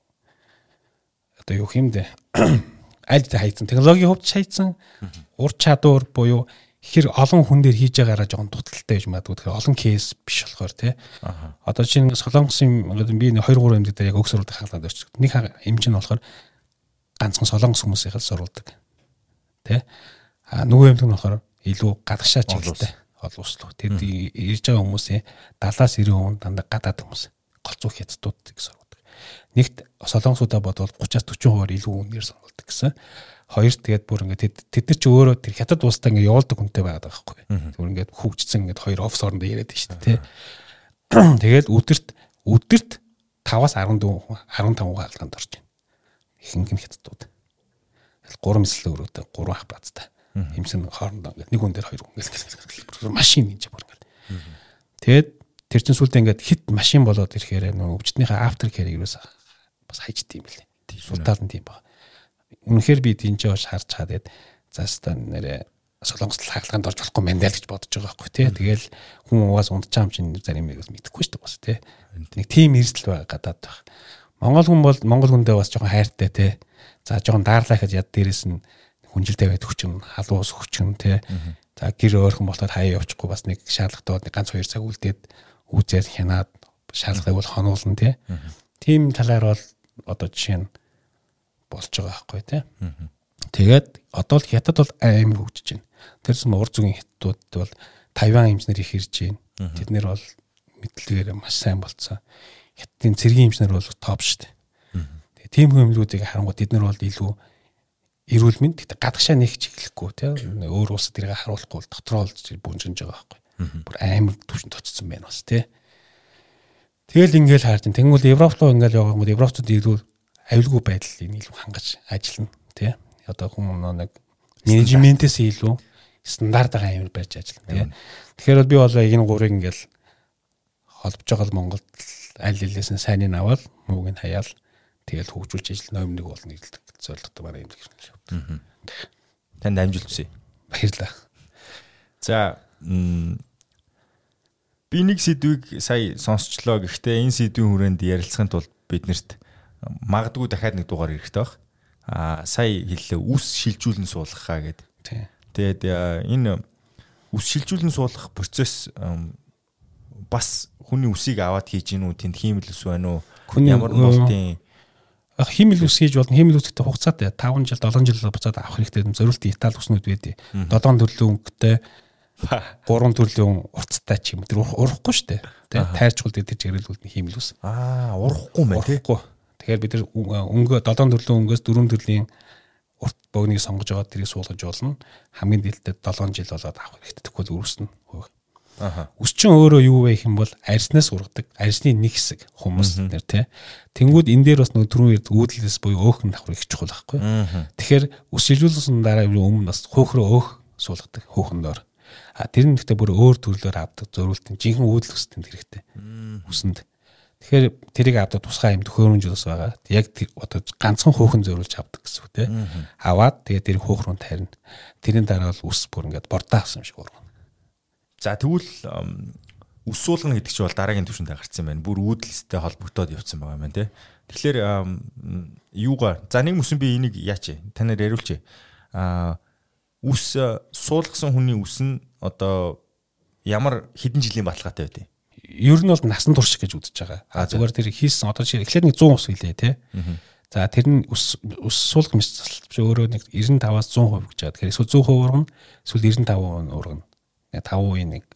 одоо юу юм бэ? Аль тийш хайцсан. Технологийн хувьд хайцсан. Ур чадвар буюу хэр олон хүн дээр хийж байгаараа жоохон дутагдaltaй гэж магадгүй. Тэгэхээр олон кейс биш болохоор тий. Одоо чинь Солонгосын би 2 3 эмнэлэг дээр яг өөх сурвалж хаалгаад орчих. Нэг эмч нь болохоор ганцхан Солонгос хүмүүсийн сурвалдаг. Тий. Нөгөө эмнэлэг нь болохоор илүү гадагшаа чиглэлтэй олон улс руу. Тэр ирж байгаа хүмүүсийн 70-90% дандаа гадаад хүмүүс. Голцоо хятадууд гэж сурвалдаг. Нэгт Солонгосуудаа бодвол 30-40% илүү үнээр сурвалдаг гэсэн. Хоёрт тэгээд бүр ингээд тэд нар ч өөрөө тэр Хятад улстай ингээд явуулдаг хүнтэй байгаад байгаа байхгүй. Зүгээр ингээд хөгжсөн ингээд хоёр офс орондоо яриад байна шүү дээ, тий. Тэгээд өдөрт 5-аас 14 15 хаалганд орж байна. Ихэнх нь Хятадууд. 3 эслэл өрөөтэй 3 ах баазтай. Хэмсэн хоорондоо ингээд нэг хүн дээр хоёр хүн ингээд машин гэж бүр ингээд. Тэгээд тэр чин сүлдээ ингээд хит машин болоод ирэхээр нөгөө өвчтнийхээ after care-ийг юусаа бас хайчд юм билээ. Султаад нь тийм баг. Үнэхээр би тийч явж харж хаад заастаа нэрээ Солонгос хаалганд орж болохгүй мэн гэж бодож байгаа байхгүй тий. Тэгэл хүн угаас унтчаам чинь зарим юм мэдэхгүй шүү дээ бас тий. Нэг тийм эрсдэл байгаа гадаад байх. Монгол хүн бол монгол хүндээ бас жоохон хайртай тий. За жоохон daарлаа гэж яд дээрээс нь хүнжилтэй байдаг хүчин, халуус хүчин тий. За гэр өөрхөн болоод хаяа явчихгүй бас нэг шаардлагатай бол ганц 2 цаг үлдээд үзээд хянаад шаардлагыг бол хонуулна тий. Тийм талаар бол одоо жишээ нь болж байгаа байхгүй тий. Тэгээд одоо л Хятад бол амар хөгжиж байна. Тэрс ур зүгийн хятадууд бол Тайван эмчнэр их ирж байна. Тэд нэр бол мэдлэгээр маш сайн болцсон. Хятадын цэргийн эмчнэр бол топ шүү дээ. Тэгээд тийм хүмүүлүүдийг харангуй тэд нар бол илүү эрүүл мэнд гэдэг гадагшаа нэг чиглэхгүй тий. Өөр улсад тэрийг харуулахгүй бол дотроо л бүнжинж байгаа байхгүй. Бүр амар төвшөнд очсон байна бас тий. Тэгэл ингээл харж байна. Тэнгүүл Европ руу ингээл явгангууд Европчууд илүү аюулгүй байдлыг илүү хангаж ажиллана тий. Одоо хүмүүс нэг менежментээс илүү стандартаа амар барьж ажиллана тий. Тэгэхээр би бол энэ гурыг ингээл холбож байгаа Монголд аль хэлээс нь сайныг аваад мууг нь хаяал тэгэл хөгжүүлж ажиллана өмнөг болно гэж зорилготой манай юм гэж байна. Танд амжилт хүсье. Баярлалаа. За би нэг сэдвийг сая сонсчлоо. Гэхдээ энэ сэдвийн хүрээнд ярилцахын тулд биднэрт магадгүй дахиад нэг дугаар хэрэгтэй баг. Сая хэллээ үс шилжүүлэн суулгахаа гэдэг. Тэгээд энэ үс шилжүүлэн суулгах процесс бас хүний үсийг аваад хийж гин үү, тэнд хиймэл ус байна уу? Ямар болтын хиймэл ус хийж болно. Хиймэл ус гэдэг хугацаатай 5 жил 7 жил буцаад авах хэрэгтэй. Зориултын Итали уснууд байдیں۔ 7 төрлийн өнгөтэй 3 төрлийн урттай ч юм. Тэр урахгүй шүү дээ. Тэ тайрчгал дээр тэр чиглэлүүд нь хиймэл ус. Урахгүй мэн тий. Тэгэхээр бид нар өнгө 7 төрлийн өнгөөс 4 төрлийн урт богныг сонгож аваад тэрийг суулгаж болно. Хамгийн дээлтэй 7 жил болоод авах хэрэгтэй. Тэгвэл өрөснө. Үс чинь өөрөө юу вэ гэх юм бол арьснаас ургадаг. Арьсны нэг хэсэг хүмүүс нэр тий. Тэнгүүд энэ дээр бас нөгөө түрүүн үүдэлээс буюу өөхн давхар их чухал байхгүй. Тэгэхээр үс шилжүүлсэн дараа өмнө бас хөөхрөө өөх суулгадаг хөөхөндөр. Тэр нь гэхдээ бүр өөр төрлөөр авдаг зөрүүлтэн жинхэнэ үүдэл өсдөнд хэрэгтэй. Үсэнд. Тэгэхээр тэрийг авдаг тусгай юм төхөөрөмж ус байгаа. Яг одоо ганцхан хөөхөн зөрүүлж авдаг гэсэн үг тий. Аваад тэгээд тэр хөөх рүү тарина. Тэрийн дараа бол үс бүр ингээд бордоос юм шиг ургана. За тэгвэл үс суулгана гэдэг чинь бол дараагийн түвшинд гарцсан байна. Бүр үүдэлстэй холбогдоод явцсан байгаа юм байна тий. Тэгэхээр юугаар за нэг мөсөн би энийг яач та нар яриулч. Үс суулгасан хүний үс нь одоо ямар хэдэн жилийн баталгаатай байдیں۔ Ер нь бол насан турш гэж үзэж байгаа. Зүгээр тэр хийсэн одоо чинь эхлээд нэг 100 ус хэлээ тий. За тэр нь үс суулгах мэт засалт өөрөө нэг 95-аас 100% гэж байгаа. Тэгэхээр эсвэл 100% ургана, эсвэл 95% ургана. 5% нэг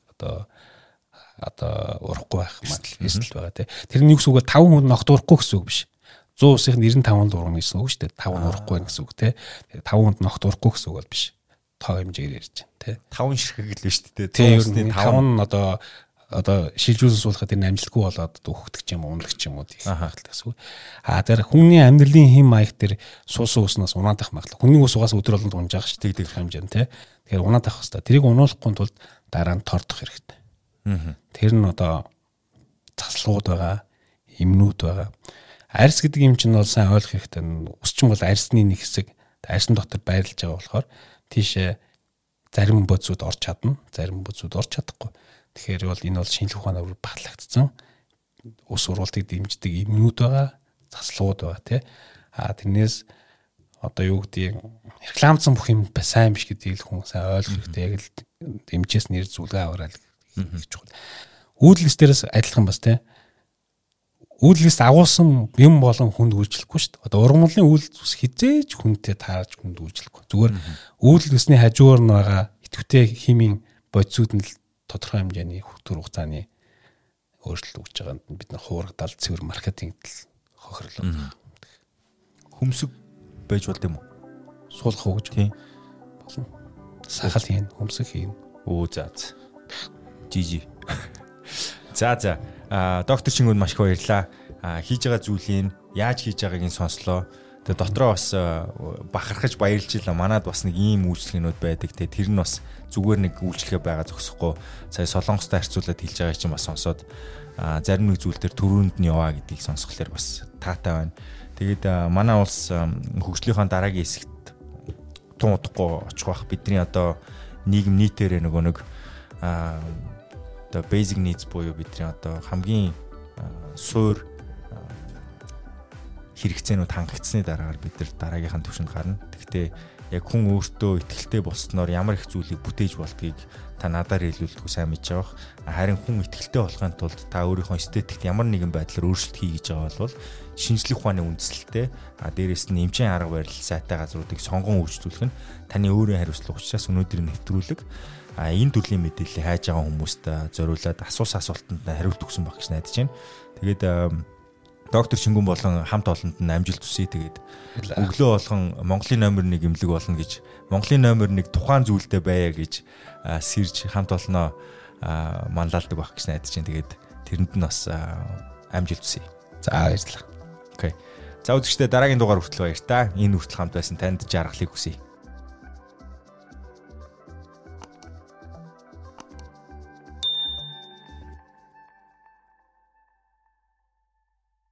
одоо урахгүй байх магадлал эсвэл байгаа тий. Тэр нь юу гэсэн үг вэ? 5 хүн огт урахгүй гэсэн үг биш. 100 усын 95-нд ургана гэсэн үг шүү дээ. 5 нь урахгүй байх гэсэн үг тий. 5 хүнд нь огт урахгүй гэсэн үг бол биш. Тоо хэмжээгээр ярьж байна тий. 5 ширхэг л биш шүү дээ. Тий ер нь 5 нь одоо шилжүүлсэн суулгахад энэ амжилтгүй болоод өгөхдөг юм ундаг юм уу тийм хаалтаас. Тэр хүний амьдралын хэм маяг тэр суусан уснаас унаадах магадлал. Хүний ус угаас өдөр болгонд унж байгаа шүү дээ хэмжээнд тий. Тэгэхээр унаадах хэвээр. Тэрийг унуулахгүй тулд дараа нь тордох хэрэгтэй. Тэр нь одоо заслууд байгаа, эмнүүд байгаа. Арьс гэдэг юм чинь бол сайн ойлгох хэрэгтэй. Ус чинь бол арьсны нэг хэсэг. Арьсан дотор байрлаж байгаа болохоор тийшээ зарим бодисууд орж чадна, зарим бодисууд орж чадахгүй. Тэгэхээр бол энэ бол шинжлэх ухаанаар батлагдсан ус ургалтыг дэмждэг эмнүүд байгаа, заслууд байгаа тий. Тэрнээс одоо юу гэдгийг рекламцсан бүх юм сайн биш гэдгийг хүн сайн ойлгох хэрэгтэй. Яг л дэмжээс нэр зүлгээ аваарай гэж байна. Үүдэлс дээрээс адилхан бас тий. Үүдэлс агуулсан юм болон хүнд үйлчлэхгүй шүү дээ. Одоо ургамлын үүдэлс хизээж хүнтэй таарж хүнд үйлчлэхгүй. Зүгээр үүдэлсний хажуугаар нь байгаа идэвхтэй химийн бодисууд нь тодорхой хэмжээний төр хугацааны өөрчлөлт өгч байгаанд бид нар хуурагдал цэвэр маркетингд л хохирлоо. Хөмсөг байж болд юм уу? Суулгах уу гэж тийм болно. Сахал хийн, хөмсөг хийн. За. Жижи. За. Доктор Шингүнд маш их баярлалаа. Хийж байгаа зүйлийг яаж хийж байгааг нь сонслоо. Тэгээ дотроо бас бахархаж баярлж илаа. Манад бас нэг ийм үйлчлэгнүүд байдаг. Тэр нь бас зүгээр нэг үйлчлэгээ байгаа зогсохгүй. Сая Солонгостой харьцуулаад хэлж байгаа чинь бас сонсоод зарим нэг зүйл төр төрөнд нь яваа гэдгийг сонсхолоор бас таатай байна. Тэгээд манай улс хөгжлийнхаа дараагийн хэсэгт тун удахгүй очих бах. Бидний одоо нийгэм нийтээрээ нөгөө нэг одоо basic needs буюу бидний одоо хамгийн суур хэрэгцээнүүд хангагдсны дараагаар бид нар дараагийнхаа түвшинд гарна. Гэхдээ яг хүн өөртөө итгэлтэй болсноор ямар их зүйлийг бүтээж болдгийг та надаар хэлүүлдэггүй сайн мэдж байгаа. Харин хүн итгэлтэй болохын тулд та өөрийнхөө эстетикт ямар нэгэн байдлаар өөрчлөлт хий гэж байгаа бол шинжлэх ухааны үндслэлтэй дээрээс нь эмчийн арга барил сайтай газруудыг сонгон үйлчлүүлэх нь таны өөрийн хариуцлага учраас өнөөдрийн нэвтрүүлэг энэ төрлийн мэдээллийг хайж байгаа хүмүүст зориулаад асуултанд хариулт өгсөн баг гэж найдаж байна. Тэгээд доктор Шингүн болон хамт олонд нь амжилт хүсье. Тэгээд өглөө болгон Монголын номер 1 эмнэлэг болно гэж Монголын номер 1 тухайн зүйлдээ байя гэж сэрж хамт олноо манлайлдаг баг гэж найдаж байна. Тэгээд тэрэнд нь бас амжилт хүсье. За баярлалаа. Окей. За үзэгчдээ дараагийн дугаар хүртэл баяр та. Энэ хүртэл хамт байсан танд жаргалыг хүсье.